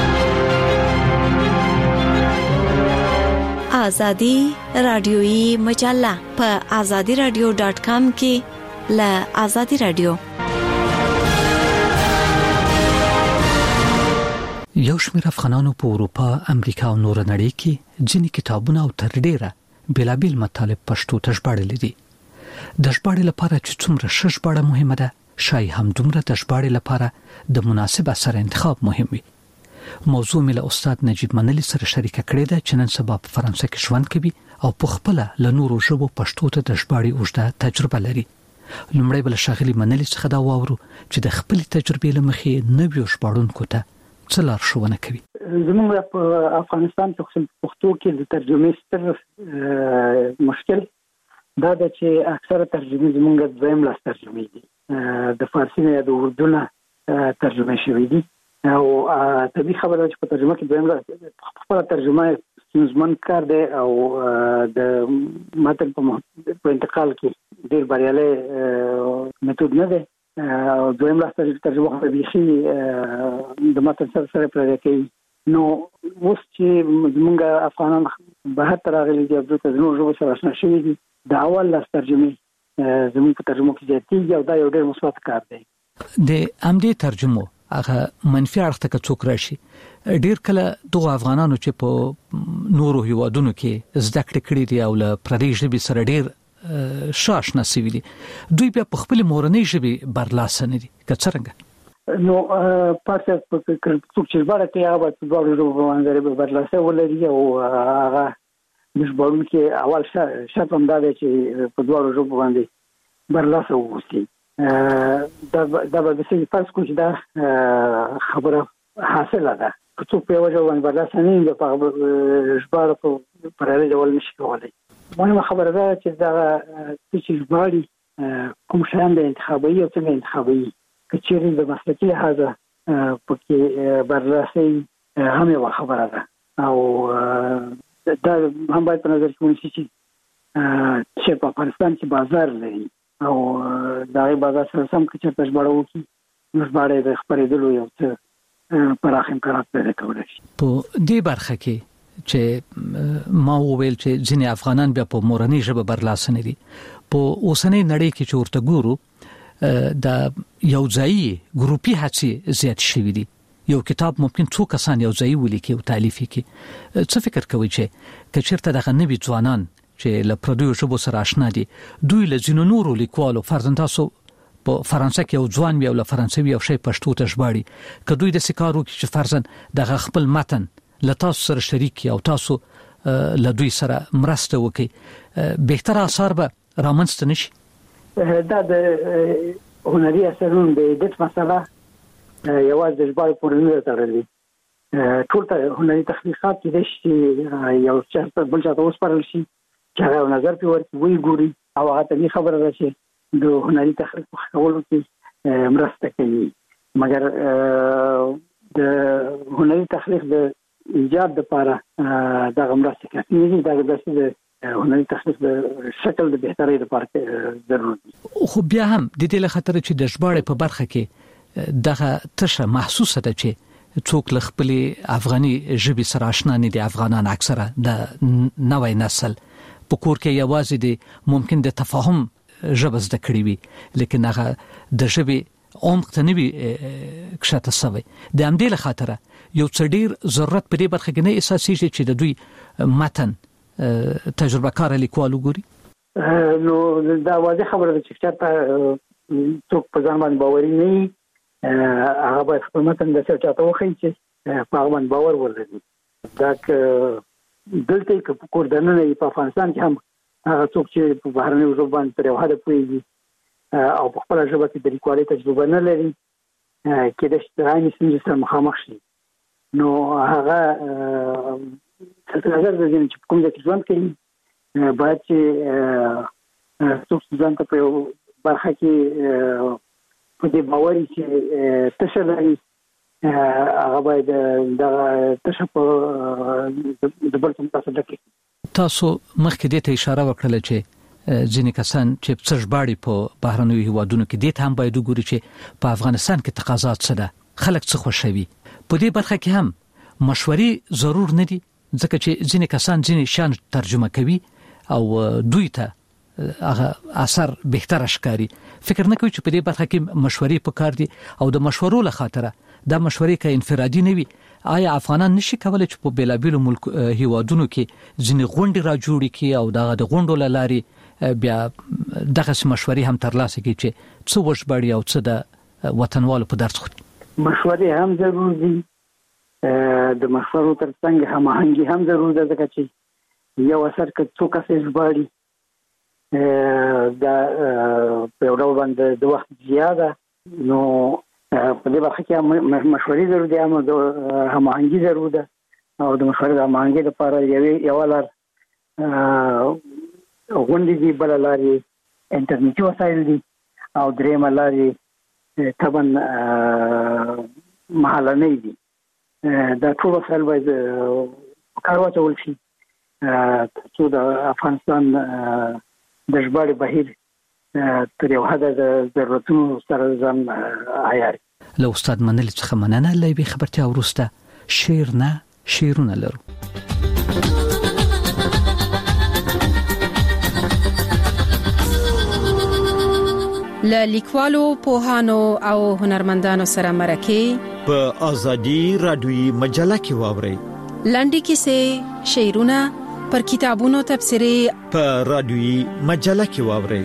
آزادی رادیویی مجله په آزادی رادیو ډاټ کام کې له آزادی رادیو. یو شمېر افغانانو په اروپا، امریکا او نور نړۍ کې ځینې کتابونه او تر ډیره بېلابېل مطالب پښتو ته ژباړلي دي. د ژباړې لپاره چې څومره ښه ژباړه مهمه ده، شاید همدومره د ژباړې لپاره د مناسب اثر انتخاب مهم وي. موضوع مې له استاد نجیب منلی سره شریکه کړې ده چې نن سبا په فرانسه کې ژوند کوي او په خپله له نورو ژبو پښتو ته د ژباړې اوږده تجربه لري. لومړی به له ښاغلي منلي څخه دا واورو چې د خپلې تجربې له مخې نویو ژباړونکو ته څه لارښوونه کوي. زموږ په افغانستان کې خصوصا پښتو کې د ترجمې ستر مشکل دا ده چې اکثره ترجمې زموږ دویم لاس ترجمې دي، د فارسي نه یا د اردو نه ترجمه شوي دي او طبیعي خبره چې په ترجمه کې دویم لاس خپله ترجمه ستونزمن کار دی او د متن په انتقال کې ډېر بریالی میتود نه دی. دویم لاس ترجمه خو بیخي د متن سره سره پرده کوي. نو اوس چې زموږ افغانان بهر ته راغلي دي او دلته د نورو ژبو سره اشنا شوي دي، د اول لاس ترجمې زموږ په ترجمه کې زیاتېږي او دا یو ډېر مثبت کار دی. د همدې ترجمو هغه منفي اړخ ته څوک راشي ډیر کله دغه افغانانو چې په نورو هیوادونو کې زده کړې کړې دي او له پردي ژبې سره ډیر شاش نسوي دي دوی بیا په خپل مورنۍ ژبې برلاسه نه دي که څنګه نو پاتې په څوک چې ژباړه کوي هغه په دوه ژبو باندې برلاسه ولري او هغه د ژباړونکو کې اول شرط هم دا دی چې په دوه ژبو باندې برلاسه ووسي دا دا به څه فرض کوي چې دا خبره حاصله ده که څوک په یو ژبه باندې برلاسه نه وي په ژباړه په پرړې ډول نشي کولی مهمه خبره ده چې دا چې ژباړي کوم شیان د انتخابي او څنګه انتخابي کچېرې د مسلکي لحاظه پکې برلاسه هم یو خبره ده او دا هم باید په نظر کې ونیسي چې په افغانستان کې بازار لري او دا غي بازار سره سم کې چې ژباړه وکړي نو ژباړه د خبرېدلو یو څه پراخ امکانات پیدا کولی شي په دې برخه کې چې ما وویل چې ځینې افغانان بیا په مورنۍ ژبه برلاسه نه دي په اوسنۍ نړۍ کې چې ورته ګورو دا یو ځایي ګروپي هڅې زیات شوي دي یو کتاب ممکن څو کسان یو ځایي ولیکي او تالیف کړي څه فکر کوي چې کچېرته دغه نوي ځوانان چې له پردیو ژبو سره آشنا دي دوی له ځینو نورو لیکوالو فرضاً تاسو په فرانسه کې یو ځوان وي او له فرانسوي او شی پښتو ته ژباړي که دوی د سکارو کې چې فرضاً دغه خپل متن له تاسو سره شریک او تاسو له دوی سره مرسته وکړي بهتر آثار به رامنځته نشي دا د هنري اثرونو د ایډیټ مسله یوازې د ژباړې پورې نه تړلې ټول ته هنري تخلیقات کې چې یو څه بل څه وسپارل شي چې هغه نظر په ورته وی ګوري او هغه ته خبره ده چې د هنري تخلیق په کولو کې مرسته کوي مګر د هنري تخلیق د ایجاد لپاره دا مرسته کوي نه دا د هنري تخصص د شکل د بهترۍ لپاره ضروري دي خو بیا هم د دې له خاطر چې د ژباړې په برخه کې دغه تشه محسوسه ده چې څوک له خپل افغاني ژبې سره آشنا نه دي افغانان اکثره د نوې نسل په کور کې یوازې د ممکن د تفاهم ژبه زده کړې وي لیکن هغه د ژبې عمق ته نه وي کښته سوی د همدې له خاطر یو څه ډیر ضرورت په دې برخه کې نه اساسي چې د دوی متن تجربه کار لیکوال وګوري نو دا واضح خبره ده چې چاته څوک په ځان باندې باوري نه هغه باید خپل متن د څه چاته وخی چې په هغه باندې باور ولري دا که دلته کې کور دننه په افغانستان کې هم هغه څوک چې په بهرنیو ژبو باندې تر یو حده پوهېږي او په خپله ژبه کې د لیکوالۍ تجربه نه لري کېدای شي د عامې ستونزې سره مخامخ شي نو هغه څه نظر د دې چې کوم ځای کې ژوند کوي باید چې څوک ځان ته په یو برخه کې په دې باوري چې تشه لري هغه باید دغه تشه په د بل څه متاثر کړي تاسو مخکې دې ته اشاره وکړه چې ځینې کسان چې څه ژباړي په بهرنیو هیوادونو کې دې ته هم باید وګوري چې په افغانستان کې تقاضا څه ده خلک څه خوښوي په دې برخه کې هم مشورې ضرور نه دي ځکه چې ځینې کسان ځینې شان ترجمه کوي او دوی ته هغه اثر بهتر ښکاري فکر نه کوي چې په دې برخه کې مشورې پکار دي او د مشورو له خاطره دا مشورې کې انفرادي نه وي آیا افغانان نشي کولای چې په بیلابیلو ملک هیوادونو کې ځینې غونډې را جوړې کړي او دغه د غونډو له لارې بیا دغه مشورې هم ترلاسه کړي چې څه وژباړي او څه د وطنوالو په درد خوري مشورې هم ضرور دي د مشورو ترڅنګ هماهنګي هم ضرور ده ځکه چې یو اثر که څوک یې ژباړي دا په یو ډول باندې د وخت زیاده نو په دې برخه کې مشورې ضرور دي هم د هماهنګي ضرور ده او د مشورې د هماهنګي لپاره یوې یو لار غونډې دي بل لار انټرنیټي وسایل دي او درېیمه لار طبعا محلنۍ دي دا ټول وسایل باید کار واچول شي ترڅو د افغانستان د ژباړې بهیر تر یو حده د ضرورتونو سره ځان عیار له استاد منل څخه مننه لوي خبرتیا ورسته شعر نه شعرونه لرو ل لیکوالو پوهانو او هنرمندانو سره مرکه په ازادي رادیوي مجله کې واورئ. لنډي کیسې، شعرونه، پر کتابونو تبصرې په رادیوي مجله کې واورئ.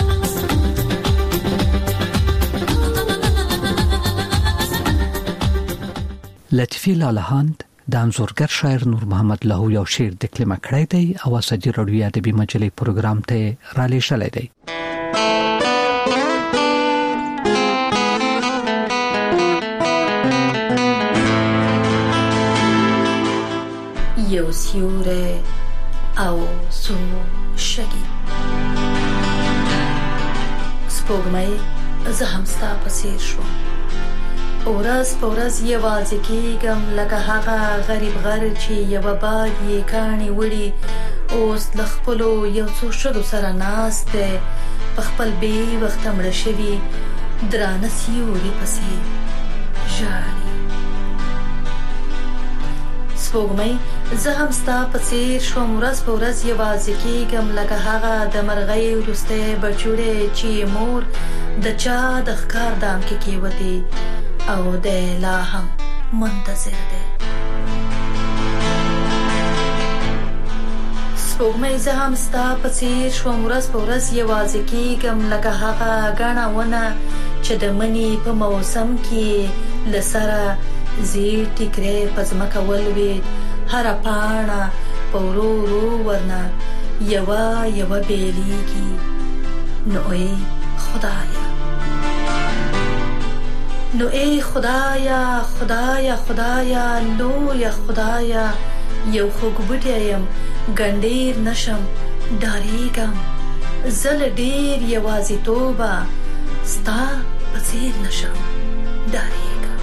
لطیفه لالهاند د انځورګر شاعر نور محمد لهو یو شعر د کلمه کړی دی او ازادي رادیو ادبي مجلې پروګرام ته را لېږلی دی. یو سیوری او سو شګي سپوږمۍ زه هم ستا په څیر شوم، ورځ په ورځ یوازې کېږم لکه هغه غریب غر چې یوه باد یې کاڼي وړي، اوس له خپلو یو څو ښځو سره ناست دی، په خپل بې وخته مړه شوي درانه سیوري پسې ژاړي. سپوږمۍ زه هم ستا په څیر شوم، ورځ په ورځ یوازې کېږم لکه هغه د مرغۍ وروستی بچوړی چې مور د چا د ښکار دام کې کېوتې او دی لا هم منتظر دی. سپوږمۍ زه هم ستا په څیر شوم، ورځ په ورځ یوازې کېږم لکه هغه ګڼه ونه چې د مني په موسم کې له سره زیر ټیکری په ځمکه ولوېد، هره پاڼه په ورو ورو ورنه یوه یوه بیلیږي. نو ای خدایا، نو ای خدایا خدایا خدایا لویه خدایا، یو خوږ بوټی یم ګنډېر نشم ډارېږم، زه له ډېر یوازیتوبه ستا په څېر نشم ډارېږم.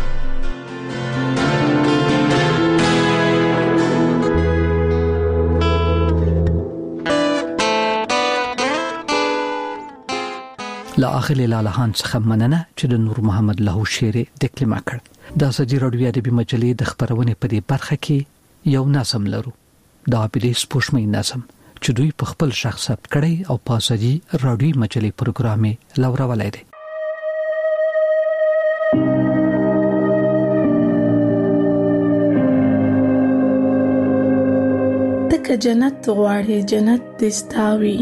له اغلې لالهان څخه مننه چې د نور محمد لهو شعر د کلمه کړ. د ازادي رادیو ادبي مجلې د خبرونې په دې برخه کې یو نظم لرو، د عابدې سپوږمۍ نظم چې دوی په خپل شخص ثبت کړی او په ازادي رادیو مجلې پروګرام یې لورولای دی. تکه جنت غواړي جنت دستاوي،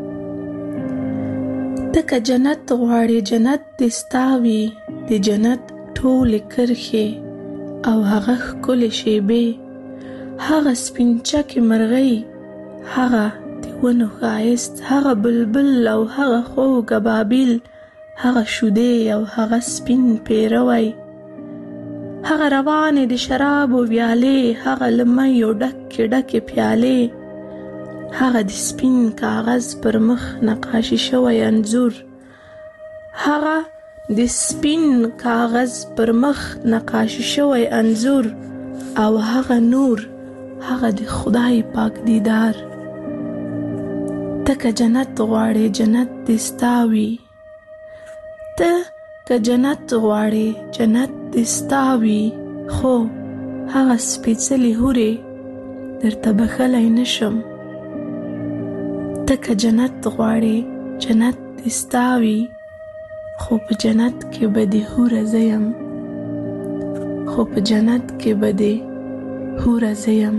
تکه جنت غواړي جنت دستاوي، د جنت ټول کرخي او هغه ښکلې شیبې، هغه سپینچکې مرغۍ، هغه د ونو ښایست، هغه بلبل او هغه خوږ ابابیل، هغه شودې او هغه سپین پیروی، هغه روانې د شرابو ویالې، هغه له میو ډکې ډکې پیالې، هغه د سپین کاغذ پر مخ نقاشي شوی انځور، هغه د سپین کاغذ پر مخ نقاشي شوی انځور، او هغه نور، هغه د خدای پاک دیدار. تکه جنت غواړي جنت دستاوي، ته که جنت غواړي جنت دستاوي، خو هغه سپېڅلې هورې درته بخښلی نشم. تکه جنت غواړي جنت دستاوي، خو په جنت کې به دې هوره زه یم، خو په جنت کې به دې هوره زه یم.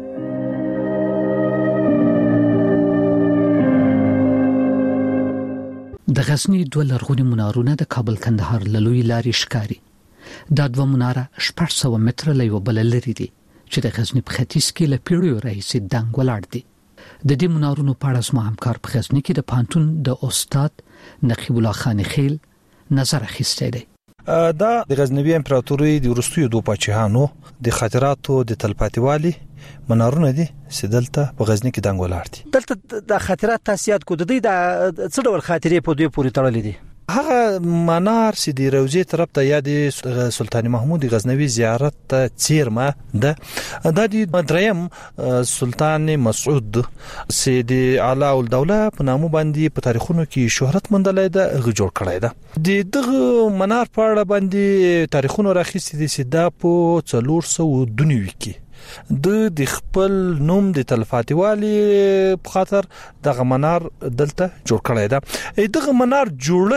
د غزني دوه لرغوني منارونه د کابل کندهار له لوی لارې ښکاري. دا دوه مناره شپږ سوه متره له یوه بله لرې دي چې د غزني په ختیځ کې له پیړیو راهیسې دنګ ولاړ دي. د دې منارونو په اړه زما همکار په غزني کې د پانتون د استاد نقیب الله خان خیل نظر اخیستی دی. دا د غزنوي امپراتورۍ د وروستیو دوه پاچاهانو د خاطراتو د تلپاتېوالي منارونه دي چې دلته په غزني کې دنګ ولاړ دي. دلته د خاطرات تاسیات کو د دې د څه ډول خاطرې په دوی پورې تړلې دي؟ هغه منار چې د روضې طرف ته یا د سلطان محمود غزنوي زیارت ته چیرمه ده، د دریم سلطان مسعود چې د اعلی الدوله په نامه باندې په تاریخونو کې شهرت موندلای ده هغه جوړ کړی ده. د دغه منار په اړه باندې تاریخونو راخیستي دي چې دا په څلور سوه دونیو کې د د خپل نوم د تلفاتي والی په خاطر دغه منار دلته جوړ کړی دا دغه منار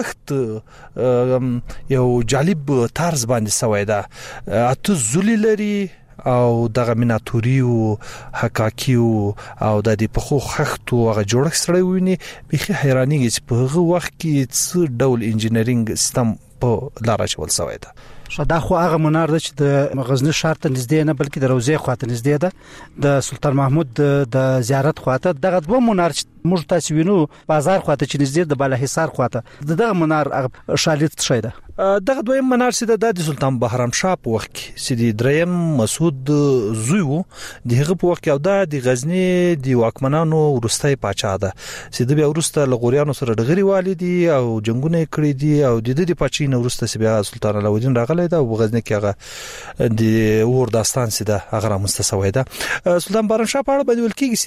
جوړښت یو جالب طرز باندې سوی دا اته زولي لري او دغه میناتوریو حقاقیو او د دې په خو خښتو هغه جوړښت سره ویني بخي حیرانیږي چې په هغه وخت کې څه ډول انجینرینګ سیستم په لار اچول سوی دا شدا خو هغه منار د چې د غزنی ښار ته نږدې نه بلکې د روضه خواته نږدې ده د سلطان محمود د زیارت خواته دغه دوه منار موږ تاسو وینو بازار خواته چې نږدې د بالا حصار خواته دغه منار شالید شي ده دغه دویم منار چې د سلطان بهرام شاه په وخت کې چې دریم مسعود زوی وو دغه په وخت کې او د غزنی د واکمنانو ورستۍ پاچا ده چې د بیا ورسته لغوریانو سره ډغري والدي او جنگونه کړی دي او د دې پاچینه ورسته بیا سلطان علاوالدین راغلی دا او غزنی کې هغه د ور داستان سي ده هغه مستسوي ده سلطان بهرام شاه په اړه باندې ول کېږي چې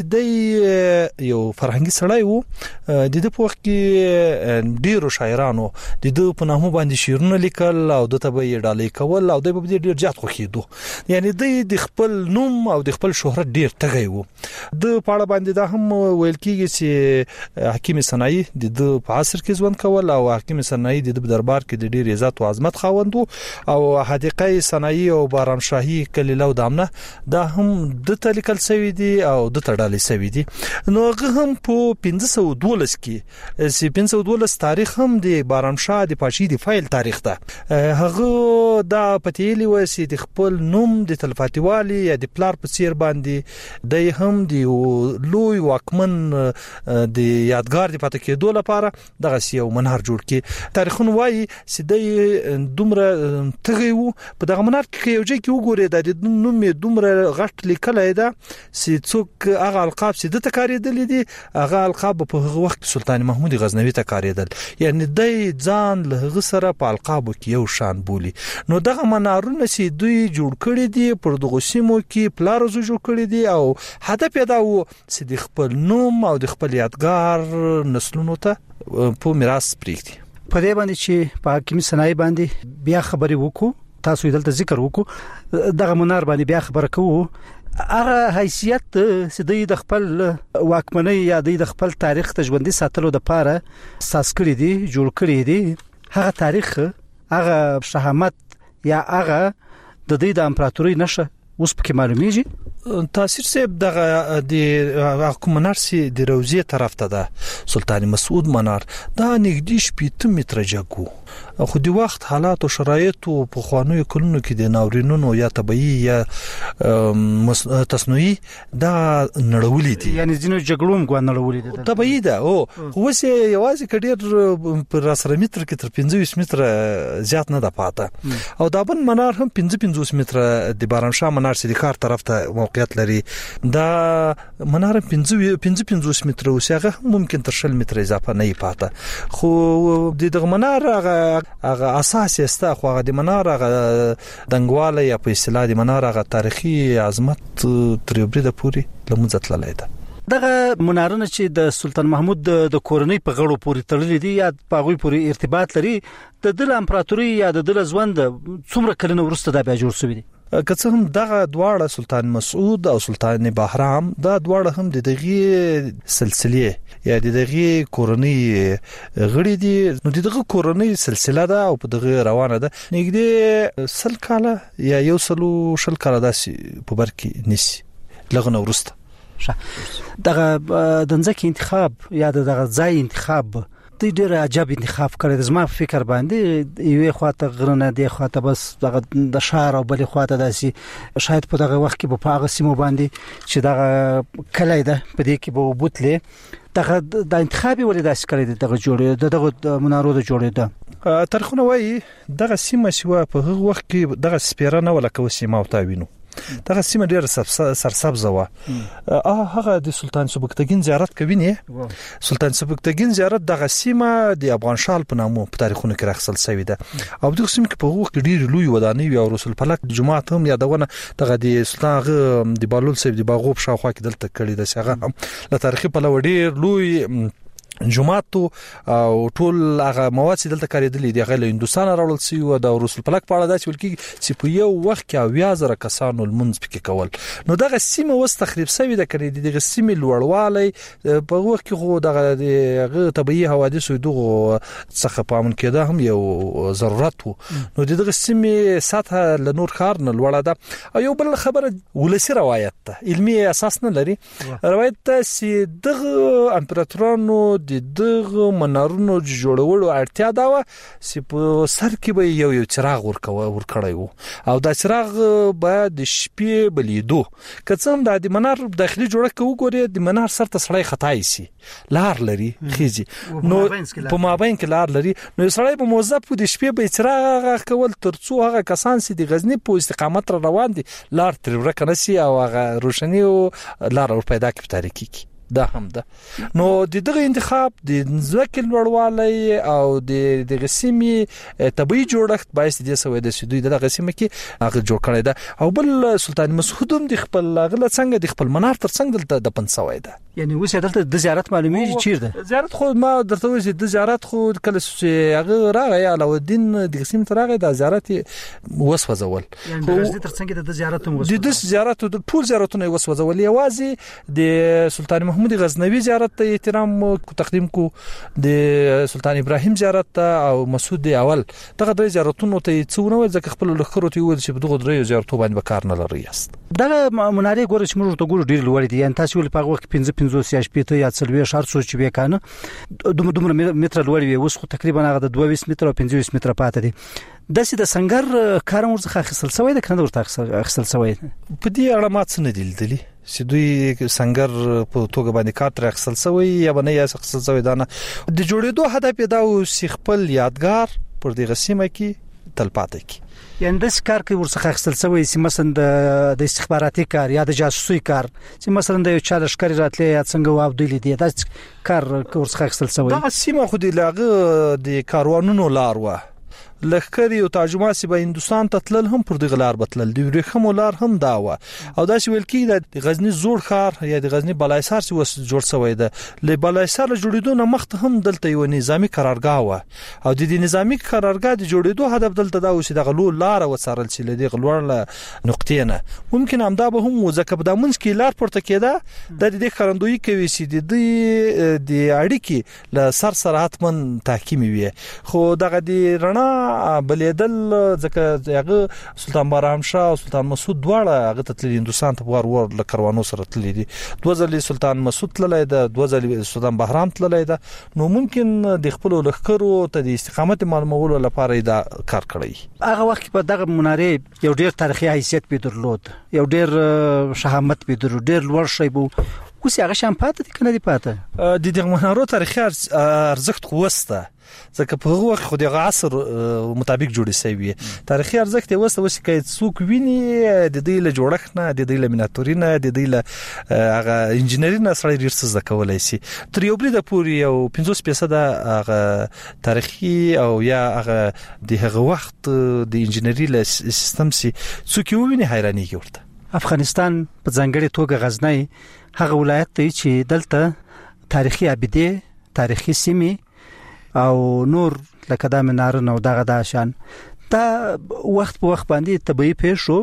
د یو فرهنګي سړی وو د دې په وخت کې ډیرو شاعرانو د دې په نامه باندې شعرونه لیکل او د تبې ډالې کول او د په ډیر جات خوخیدو یعنی د خپل نوم او د خپل شهرت ډیر تغي وو د پاړه باندې دا هم ویل کېږي چې حکیم صنایي د په عصر کې ژوند کول او حکیم صنایي د دربار کې د ډیر عزت او عظمت خاوند او حدیقه صنایي او بهرام شاهي کلیله او دامنه دا هم د تلیکل سوي دي او د تړالې سوي دي نو هغه هم په پنځه سوه دولس کې سی پنځه سوه دولس تاریخ هم د بهرام شاه د پاشي د فایل تاریخ ده هغه دا پتیلی وسی د خپل نوم د تلفاتیوالي یا د پلار په سیر باندې د هم د لوی واکمن د یادګار د پاتې کېدو لپاره دغه یو منار جوړ کړي تاریخونه وایي چې د دومره تغي وو په دغه منار کې یو ځای کې وګوري د نوم دومره غټ لیکلای ده چې څوک هغه القاب چې د تکاریدل دي هغه القاب په هغه وخت سلطان محمود غزنوي تکاریدل یعنی د ځان له سره په القاب کې یو شان بولی نو دغه منارونه چې دوی جوړ کړي دي پر دغه سیمو کې پلارزو جوړ کړي دي او هدف یې دا و چې د خپل نوم او د خپل یادګار نسلونو ته په میراث پریږدي په دې باندې چې په حکیمي صنایع باندې بیا خبرې وکړو تاسو دلته ذکر وکړو دغه منار باندې بیا خبره کوو هغه حیثیت چې د خپل واکمنۍ یا د خپل تاریخ ته ژوندۍ ساتلو د پاره ساس کړی دي جوړ کړی دي هغه تاریخ هغه شهامت یا هغه د دې د امپراتوري نشه اوس پکې معلومیږي تاثیر صاحب دغه د حکومت منار سي د روضه طرف ته ده سلطان مسعود منار دا نږدې شپږ متره جګو خو د وخت حالات او شرایط او په خوانو کلونو کې د ناورینونو یا طبيعي یا تصنعي دا نړولې دي یعنی ځینو جګړو مګو نړولې دي طبيعي ده او خو سه یوازې کډیر پر اسره متر کې تر پنځه متره زیات نه ده پاته او دا بن منار هم پنځه پنځوس متره د بهرام شاه منار سي د کار طرف ته موقعیت لري دا منار پنځه پنځوس متره او هغه ممکن تر شل متره اضافه نه پاته خو د دغه منار هغه هغه اساس است خو هغه د منار هغه دنګواله یا په اصطلاح د منار هغه تاریخي عظمت تر یو بریده پوری لمونځ تللی ده دغه منارونه چې د سلطان محمود د کورنۍ په غړو پورې تړلې دي یا په غوي پورې ارتباط لري د دل امپراتوري یا د دل ژوند څومره کلونه ورسته دا بیا جوړ شوی دي که هم دغه دواړه سلطان مسعود او سلطان بهرام دا دواړه هم د دغه سلسله یا د دغه کورنۍ غړي دي نو دغه کورنۍ سلسله ده او په دغه روانه ده نګدي سل کاله یا یو سلو شل کاله داسي په برکي نسی لغنه ورسته دغه د ځکه انتخاب یا دغه ځای انتخاب د ډېر عجب انتخاب کړی د زما فکر باندې یوه خواته غرنه دی خواته بس دغه د شهر او بل خواته داسي شاید په دغه وخت کې په هغه سیمو باندې چې دغه کلی ده په دې کې به بوتله دغه د انتخابي ولې داسې کړی دغه جوړې دغه منارو د جوړې ده تاریخونه وایي دغه سیمه شو په هغه وخت کې دغه سپیرانه ولکه سیمه او تاوینو دغه سیمه ډیره سرسبز و اه هغه د سلطان سبکتګین زیارت کوي نه سلطان سبکتګین زیارت دغه سیمه د افغان شال په نامو په تاریخونو کې راخصل شوی ده او دغه سیمه کې په وخت ډیر لوی ودانۍ او رسول فلک جماعت هم یادونه دغه د سلطان د بالول سیب د باغوب شاوخوا کې دلته کړی ده څنګه له تاریخي په لور ډیر لوی جمعات او ټول هغه مواد چې دلته کاریدلې دي هغه له هندستان راوړل شي او د رسول پلک په اړه دا چې ولکي چې په یو وخت کې اویا زره کسانو المنځ پکې کول نو دغه سیمه وس تخریب شوی د کړي دغه سیمه لوړوالی په وخت کې خو دغه طبيعي حوادث دغه څخه پامن کېده هم یو ضرورت وو نو دغه سیمه سطح له نور خار نه لوړه ده او یو بل خبره ولسی روایت ده علمي اساس نه لري روایت ده چې دغه امپراتورانو د دغه منارونو جوړولو اړتیا دا و چې په سر کې به یو یو چراغ ورکوي ورکړی وو او دا چراغ به د شپې بلیدو که څنګه د منار داخلي جوړه کوي ګوري د منار سر ته سړی خطای سي لار لري خيږي نو په مابین کې لار لري نو سړی په موظف د شپې به چراغ کول ترڅو هغه کسان چې د غزنی په استقامت را روان دي لار تر ورکنه سي او هغه روشنی او لار ور پیدا کوي تاریخي دا هم ده نو د دغه انتخاب د ځکه لوړوالی او د دغه سیمې طبيعي جوړښت باعث دي سوي د سودوی دغه سیمه کې هغه جوړ کړی ده او بل سلطان مسعود هم د خپل غل څنګه د خپل منار تر څنګ دلته د پنځوي ده یعنی وسه دلته د زیارت معلومیږي چیرته زیارت خو ما درته وایي د زیارت خو کله چې هغه راغی علاوالدین د سیمه تر هغه د زیارت وسوځول یعنی د تر څنګ د زیارت هم وسوځول د زیارت د ټول زیارتونه وسوځول یوازې د سلطان محمود غزنوی زیارت ته احترام کو تقدیم کو د سلطان ابراهیم زیارت ته او مسعود اول دغه د زیارتونو ته څونه ځکه خپل لخرو ته ویل چې دغه درې زیارتو باندې وکړ نه لري است دغه منارې ګور چې موږ ته ګور ډیر لوړ دي یعنی تاسو ول په وخت پنځه پنځه سیاش پیته یا څلوي شهر سوچ وکانه دومره دومره متر لوړ وي اوس خو تقریبا هغه د دوه ویشت متر او پنځه ویشت متر پاتې دي د سې د سنگر کارم ورڅخه خصل سوی د کنه ورته خصل سوی په دې اړه ما څه نه دي چې دوی سنگر په توګه باندې کار تر خصل سوی یا باندې یا خصل سوی دانه د جوړېدو هدف دا او خپل یادګار پر دې غسیمه کې تلپاتې کی یعنی د کار کې ورڅخه خصل سوی چې مثلا د استخباراتي کار یا د جاسوسي کار چې مثلا د یو چالش کاری راتلې یا څنګه وابدلی دي دا کار ورڅخه خصل سوی دا سیمه خو د لاغه د کاروانونو لار و لخري او ترجمه سی به هندستان ته تلل هم پر دغه لار بتلل دی ورخم لار هم دا و او دا چې ویل کی د غزنی زوړ خار یا د غزنی بلایسار چې وس جوړ شوی ده ل بلایسار جوړیدو نه مخته هم دلته یو نظامی قرارګاه و او د دې نظامی قرارګاه د جوړیدو هدف دلته دا و چې د غلو لار وسارل شي ل دې غلوړ نقطې نه ممکن هم دا به هم ځکه په دمنځ کې لار پورته کېده د دې خرندوی کوي چې د دې د اړیکی ل سر سرعت من تحکیمي وي خو دغه د رڼا بلیدل ځکه هغه سلطان بارام شاه او سلطان مسعود دواړه هغه ته هندستان ته ور ور ل کاروانو سره تللی دي دوه ځلې سلطان مسعود تللی ده دوه ځلې سلطان بهرام تللی ده نو ممکن د خپل لخرو ته د استقامت معلومولو لپاره دا کار کړی هغه وخت په دغه منارې یو ډیر تاریخي حیثیت به درلود یو ډیر شهامت به درلود ډیر لوړ شی بو اوس هغه شام پاتې دي کنه دی پاتې د دغه منارو تاریخي ارزښت خوسته ځکه په هغه وخت خو د عصر مطابق جوړې شوی تاریخي ارزښت یې وسته وسې کې څوک ویني د دې له جوړښت نه د دې له میناتورینه د دې له هغه انجینری نه سره ډیر څه زکولای شي تر یو بل د پوری یو پنځوس فیصد هغه تاریخي او یا هغه د هغه وخت د انجینری له سیستم سي څوک ویني حیرانی ورته افغانستان په ځانګړي توګه غزنی هغه ولایت دی چې دلته تاریخي ابدي تاریخي سیمه او نور لکه د منارونو دغه داشان دا وخت په وخت باندې طبيعي پیښو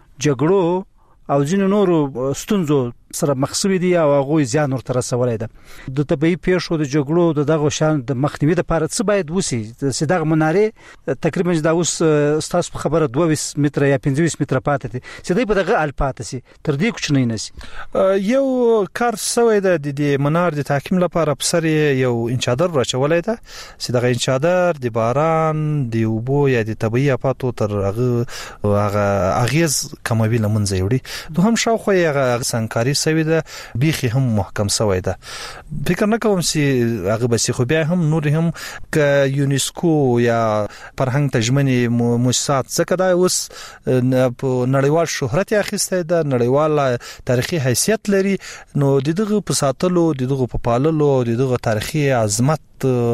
جګړو او ځینو نورو ستونزو سره مخسوي دي او هغه زیان ورته رسولای ده د طبيعي پیښو د جګړو د دغه شان د مخنیوي لپاره څه باید وسی چې دغه منارې تقریبا د اوس ستاسو خبره دوه ویشت متر یا پنځه ویشت متر پاتې دي چې دوی په دغه الپاتې سي تر دې کوچنی نسی یو کار سوی ده د منار د تحکیم لپاره په سر یو انچادر راچولای ده چې دغه انچادر د باران د اوبو یا د طبيعي افاتو تر هغه هغه اغیز کموي لمنځه وړي دوه هم شاوخوا هغه سنکاري سوی ده بیخي هم محکم سوی ده فکر نه کوم چې هغه بس خو بیا هم نور هم ک یونیسکو یا فرهنګ تجمنی مؤسسات څخه دا اوس په نړیوال شهرت اخیسته ده نړیوال تاریخي حیثیت لري نو دغه په ساتلو دغه په پاللو دغه تاریخي عظمت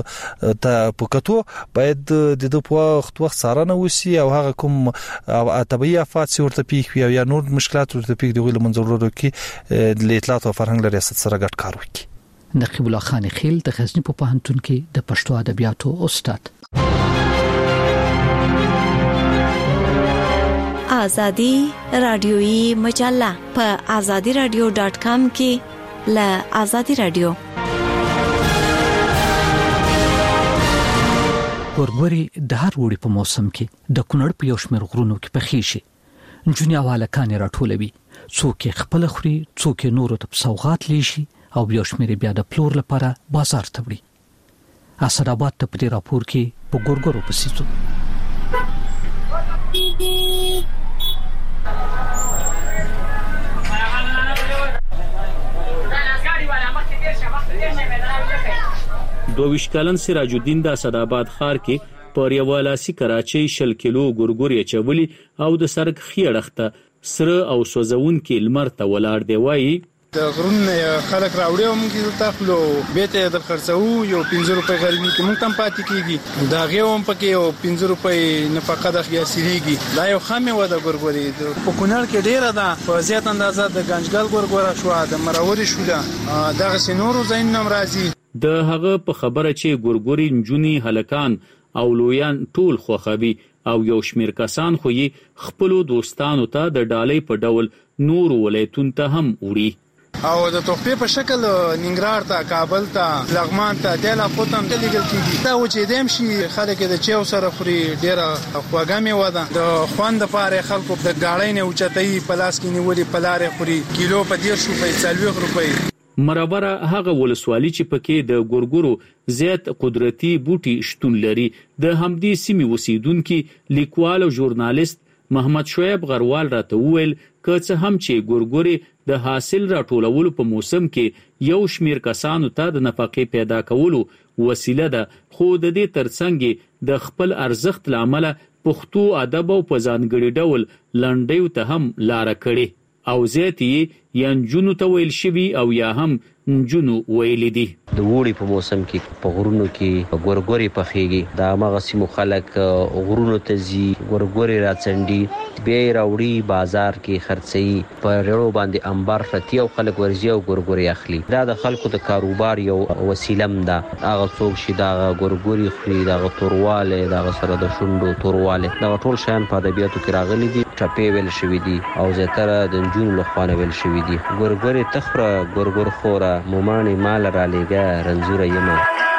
ته پکتو باید د د په وخت وخت سره وسی او هغه کوم طبيعي افات ورته پیښ وي یا نور مشکلات ورته پیښ دی غوښمن ضرورت کې د اطلاعات او فرهنګ ریاست سره ګډ کار وکړي نقیب الله خان خیل د غزنی په پوهنتون کې د پښتو ادبیاتو استاد. آزادی رادیویی مجله په آزادی رادیو ډاټ کام کې ل آزادی رادیو ګورګوري د هر وړي په موسم کې د کونړ په یو شمېر غرونو کې پخې شي. نجونې او هلکانې راټولوي، څوک یې خپله خوري، څوک یې نورو ته په سوغات لیشي او یو شمېر بیا د پلور لپاره بازار ته وړي. اسداباد ته په دې راپور کې په ګورګورو پسې ځو. دویش کلن سراج الدین د اسداباد ښار کې پر یو لاسي کراچۍ شل کیلو ګورګوري چولي او د سرک خېړخته سره او سوزون کې لمر ته ولاړ دی. وایي د غرون خلک راوړي او موږ د تخلو بیت د خرڅو یو پنځه روپۍ غرمې کې موږ تم پاتې کیږي، دا غيوم پکې یو پنځه روپۍ نفقه د خیاسيږي. دا یو خامې و د ګورګوري په کونړ کې ډیره ده، په زیات اندازه د گنجګل ګورګورا شو، د مروري شو، دغه سينورو زین نم راځي. د هغه په خبره چې ګورګوري نجونی هلکان او لویان ټول خوخوي او یو شمیر کسان خو یې خپل دوستانو ته د ډالۍ په ډول نور ولایتون ته هم وړي او د توفیق په شکل ننګرهار ته، کابل ته، لغمان ته، دلا پوتم ته لګل کیږي. دا و چې دیم شي خلک د چیو سره خوري، ډیره خواګامې وده د خوند لپاره خلکو د گاړې نه اوچتای پلاس کې نیولې پلاره خوري، کیلو په ډیر شو په څلوي روپۍ. مرابره هغه ولسوالي چې پکې د ګورګورو زیات قدرتي بوټي شتون لري. د همدې سیمې اوسیدونکو لیکوال او ژورنالیست محمد شعیب غروال راته وویل که څه هم چې ګورګوري د حاصل راټولولو په موسم کې یو شمیر کسانو ته د نفقې پیدا کولو وسیله ده، خو د دې ترڅنګ د خپل ارزښت لامل پښتو ادب او په ځانګړي ډول لنډیو ته هم لار کړي او زیاتې یا نجونو ته ویل شوي او یا هم نجونو ویل دي. د وړي په موسم کې په غرونو کې ګورګوري پخېږي، دا هغه سیمو خلک غرونو ته ځي، ګورګوري راڅنډي، بیا راوړي بازار کې خرڅي، په ریړو باندې انبار فتی او خلک ورځي او ګورګوري اخلي. دا د خلکو د کاروبار یو وسیله ده. هغه څوک چې دا ګورګوري خوري، دا تورواله، دا سره د شونډو تورواله، دا ټول شیان په ادبیاتو کې راغلي دي. ټپې ویل شوی دي او زیاتره د نجونو له خوا ویل شوی دي. ګورګوري تخره ګورګور خوره مومانې مال را لېږه رنځوره یمه.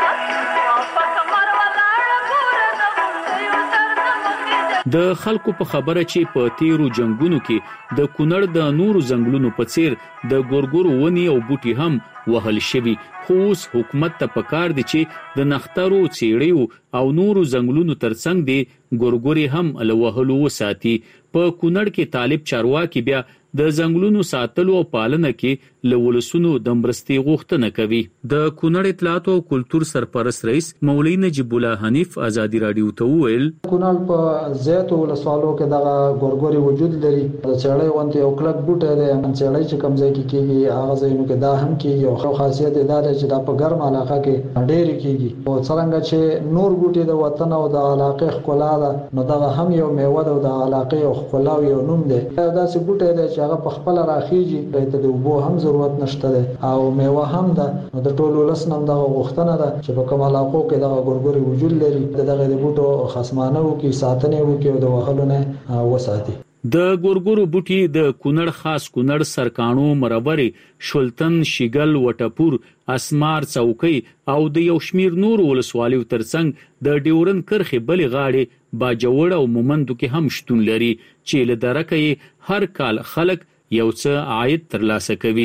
د خلکو په خبره چې په تیرو جنگونو کې د کونړ د نورو ځنګلونو په څیر د ګورګورو ونی او بوټي هم وهل شوي، خو اوس حکومت ته پکار دي چې د نخترو، څېړیو او نورو ځنګلونو ترڅنګ د ګورګوري هم له وهلو وساتي. په کونړ کې طالب چارواکي بیا د ځنګلونو ساتلو او پالنه کې له ولسونو د مرستې غوښتنه کوي. د کونړ اطلاعات او کلتور سرپرست رئیس مولوی نجیب الله حنیف ازادي رادیو ته وویل کونړ په زیاتو ولسوالو کې د ګورګوري وجود لري. د چړې وانت یو کلک بوټی دی، چړې چې کم ځای کې کېږي هغه ځایونو کې دا هم کېږي. او خاصیت دا دی چې دا په ګرم علاقه کې ډېر کېږي. او څنګه چې نور بوټي د وطن او د علاقې ښکلا ده، نو دا هم یو میوه ده او د علاقې او ښکلا یو نوم دی. دا چې بوټی دی چې هغه په خپل راخیږي، ته د وبو هم ضرورت نشته ده او میوه هم ده. نو د ټولو لسنم دغه غوښتنه ده چې په کوم علاقو کې دغه ګورګوري وجود لري، دغه د بوټو خصمانه وکي، ساتنه وکي او د وهلونه وساتي. د ګورګورو بوټي د کونړ خاص کونړ سرکانو، مربري، شولتن، شیګل، وټپور، اسمار، څوکۍ او د یو شمیر نور ولسوالیو ترڅنګ د ډیورن کرخې بلې غاړې باجوړ او مومندو کې هم شتون لري چې له درکه هر کال خلک یو څه عاید ترلاسه کوي.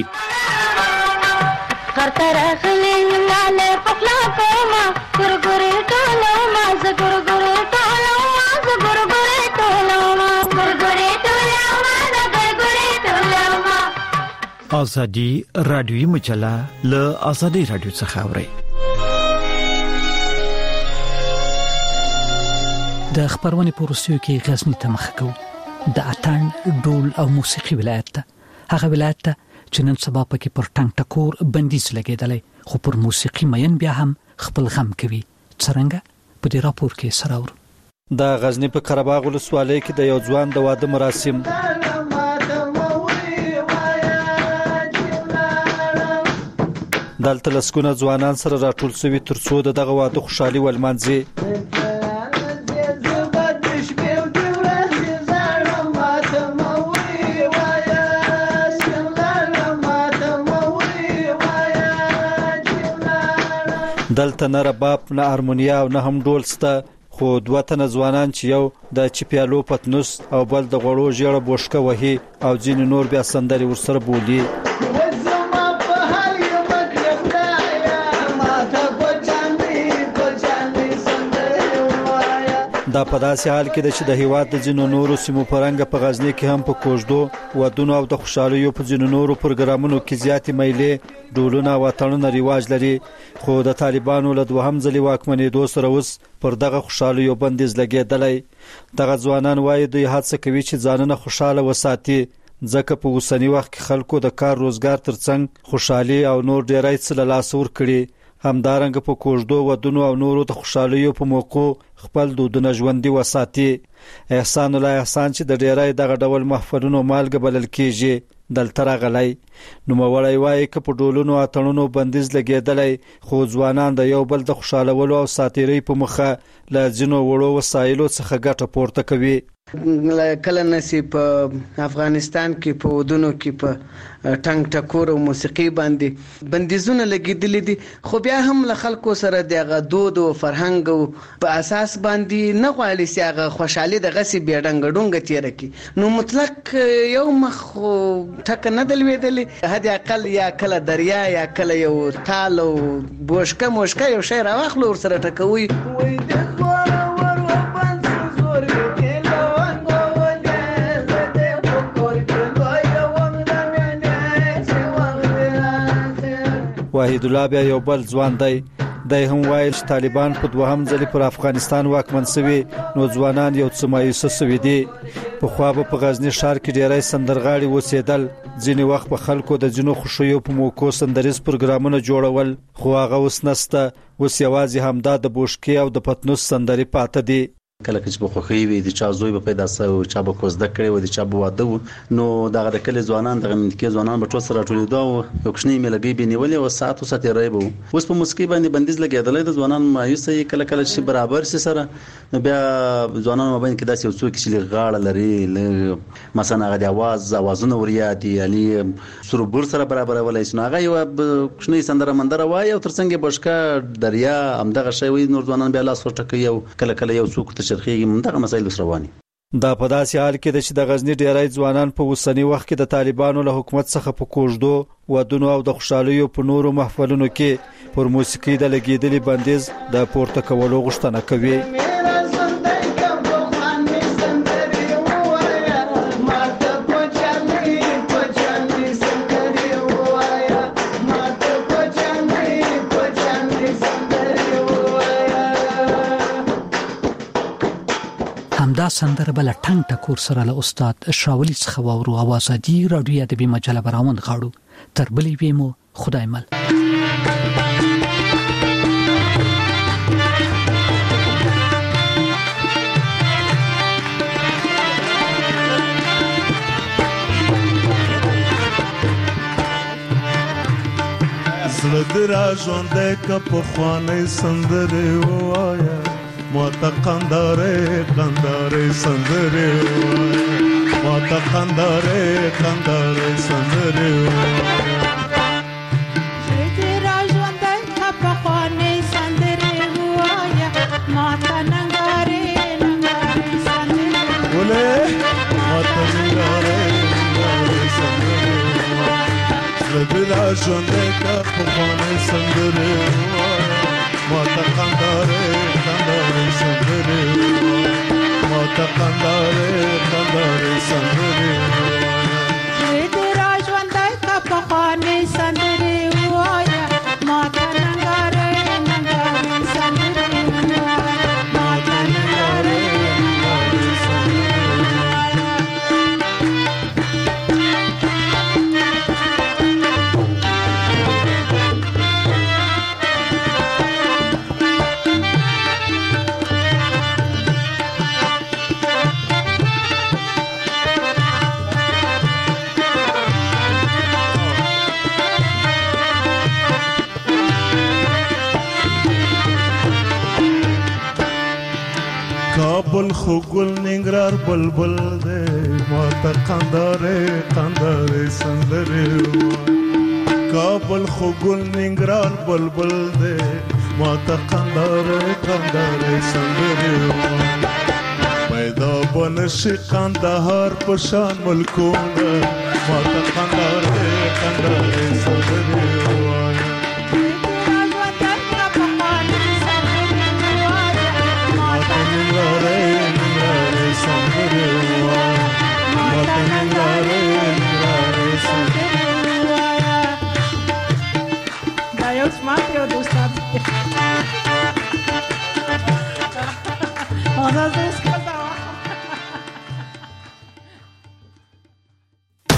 آزادی رادیویی مجله له آزادی رادیو څخه اوري. د خبرونه پروسیو کې غزنی ته مخ کو د اتن ډول او موسیقي ولایت ته، هغه ولایت ته چې نن سبا پکې پر ټنګ ټکور بندیز لګیدلې، خو پر موسیقي مین بیا هم خپل غم کوي. څنګه په دې راپور کې سراور د غزنی په قرهباغ ولسوالۍ کې د یو ځوان د واده مراسم دلته لسکونه ځوانان سره راټول شوي ترڅو دغه واده خوشحالي ولمانځي. دلته نه رباب نه هارمونیا او نه هم ډول سته، خو دوه تنه ځوانان چې یو د چپیالو پتنوس او بل د غوړو ژیړه بوشکه وهي او ځینې نور بیا سندرې ورسره بولي. دا په داسې حال کې ده چې د هیواد د ځینو نورو سیمو پرنګ په غزنی کې هم په کوژدو ودونو او د خوشحالیو په ځینو نورو پروګرامونو کې زیاتې میلې ډولونه او اتڼونه رواج لري، خو د طالبانو له دوهم ځلې واکمنېدو سره اوس پر دغه خوشحالیو بندیز لګېدلی. دغه ځوانان وایي دوی هڅه کوي چې ځانونه خوشحاله وساتي، ځکه په اوسني وخت کې خلکو د کار روزګار ترڅنګ خوشحالي او نور ډیری څه له لاسه ورکړي. همدارنګه په کوژدو ودونو او نورو د خوشحالیو په موقع خپل دودونه ژوندي وساتي. احسان الله احسان چې د ډیری دغه ډول محفلونو مالګه بلل کیږي دلته راغلی. نوموړی وایي که په ډولونو اتڼونو بندیز لګېدلی، خو ځوانان د یو بل د خوشحالولو او ساتیرۍ په مخه له ځینو وړو وسایلو څخه ګټه پورته کوي. کله نسی په افغانستان کې په ودونو کې په ټنګ ټکور او موسیقي باندې بندیزونه لګیدلي دي، خو بیا هم له خلکو سره دغه دود او فرهنګ او په اساس باندې نه غواړي چې هغه خوشحالي د غسی بیډنګ ډونګ تیر کی. نو مطلق یو مخ ټک نه دلویدلی، هدي اقل یا کله دریا یا کله یو تال او بوشکه موشکه یو شی راوخلو ور سره ټکوي. واحد الله بیا یو بل ځوان دی، دی هم وایي چې طالبان په دوهم ځلې پر افغانستان واکمن شوي نو ځوانان یو څه مایوسه شوي دي. پخوا به په غزني ښار کې ډیری سندرغاړي اوسېدل، ځینې وخت په خلکو د ځینو خوښیو په موقعو سندریز پروګرامونه جوړول، خو هغه اوس نسته. اوس یوازې همدا د بوشکې او د پتنوس سندرې پاته دي. کله چې په خوخي وي د چا زوی به پیدا سو، چا به کوزده کړي و، د چا به واده و، نو دغه د کله ځوانان دغه منطقې ځوانان به ټول سره ټولېدو او یو کوچنی ملګری به نیولې او ساعت او ساعت رای به. اوس په موسیقي باندې بندیز لګېدلی، د ځوانان مایوسه کله کله چې برابر سي سره بیا ځوانان مابین کې داسې یو څوک چې غاړه لري، مثلا هغه د आवाज اوازونه وريادي یعنی سربور سره برابر ولای شنو هغه یو کوچنی سندره مندره وای او ترڅنګ بشکا دریا همدغه شی وي. نور ځوانان بیا لاس ورټکي او کله کله یو څوک شرخیږي منطقه مسایل رواني. دا په داسې حال کې چې د غزنی ډیری ځوانان په اوسنی وخت کې د طالبانو له حکومت څخه په کوژدو ودونو او د خوشحالیو په نورو محفلونو کې پر موسیقي د لګیدلي بندیز د پورته کولو غوښتنه کوي. همدا سندره بل ټنګ ټکور سره له استاد شاولی څخه واورو. آوازادي رادیو ادبي مجله براوند غاړو تر بلې ویمو خدای مل. زړه را ژوندې کا په خوانې سندره وایا ماتا قنداره قنداره سندره ماتا قنداره قنداره سندره زړه را ژوندې کا په خوانې سندره وایا ماتا ننګاره ننګاره سندره ولې ماتا ننګاره ننګاره سندره زړه را ژوندې کا په خوانې سندره ماتا قنداره قنداره سندره ماتا قنداره قنداره سندره زړه را ژوندې کا په خوانې سندره وایا ماتا ننګاره ننګاره سندره ماتا ننګاره ننګاره سندره. کابل خو ګل ننګرهار بلبل دی ماته قندارې قندارې سندرې کابل خو ګل ننګرهار بلبل دی ماته قندارې قندارې سندرې پیدا بنشي قندهار په شان ملکونه ماته قندارې قندارې سندرې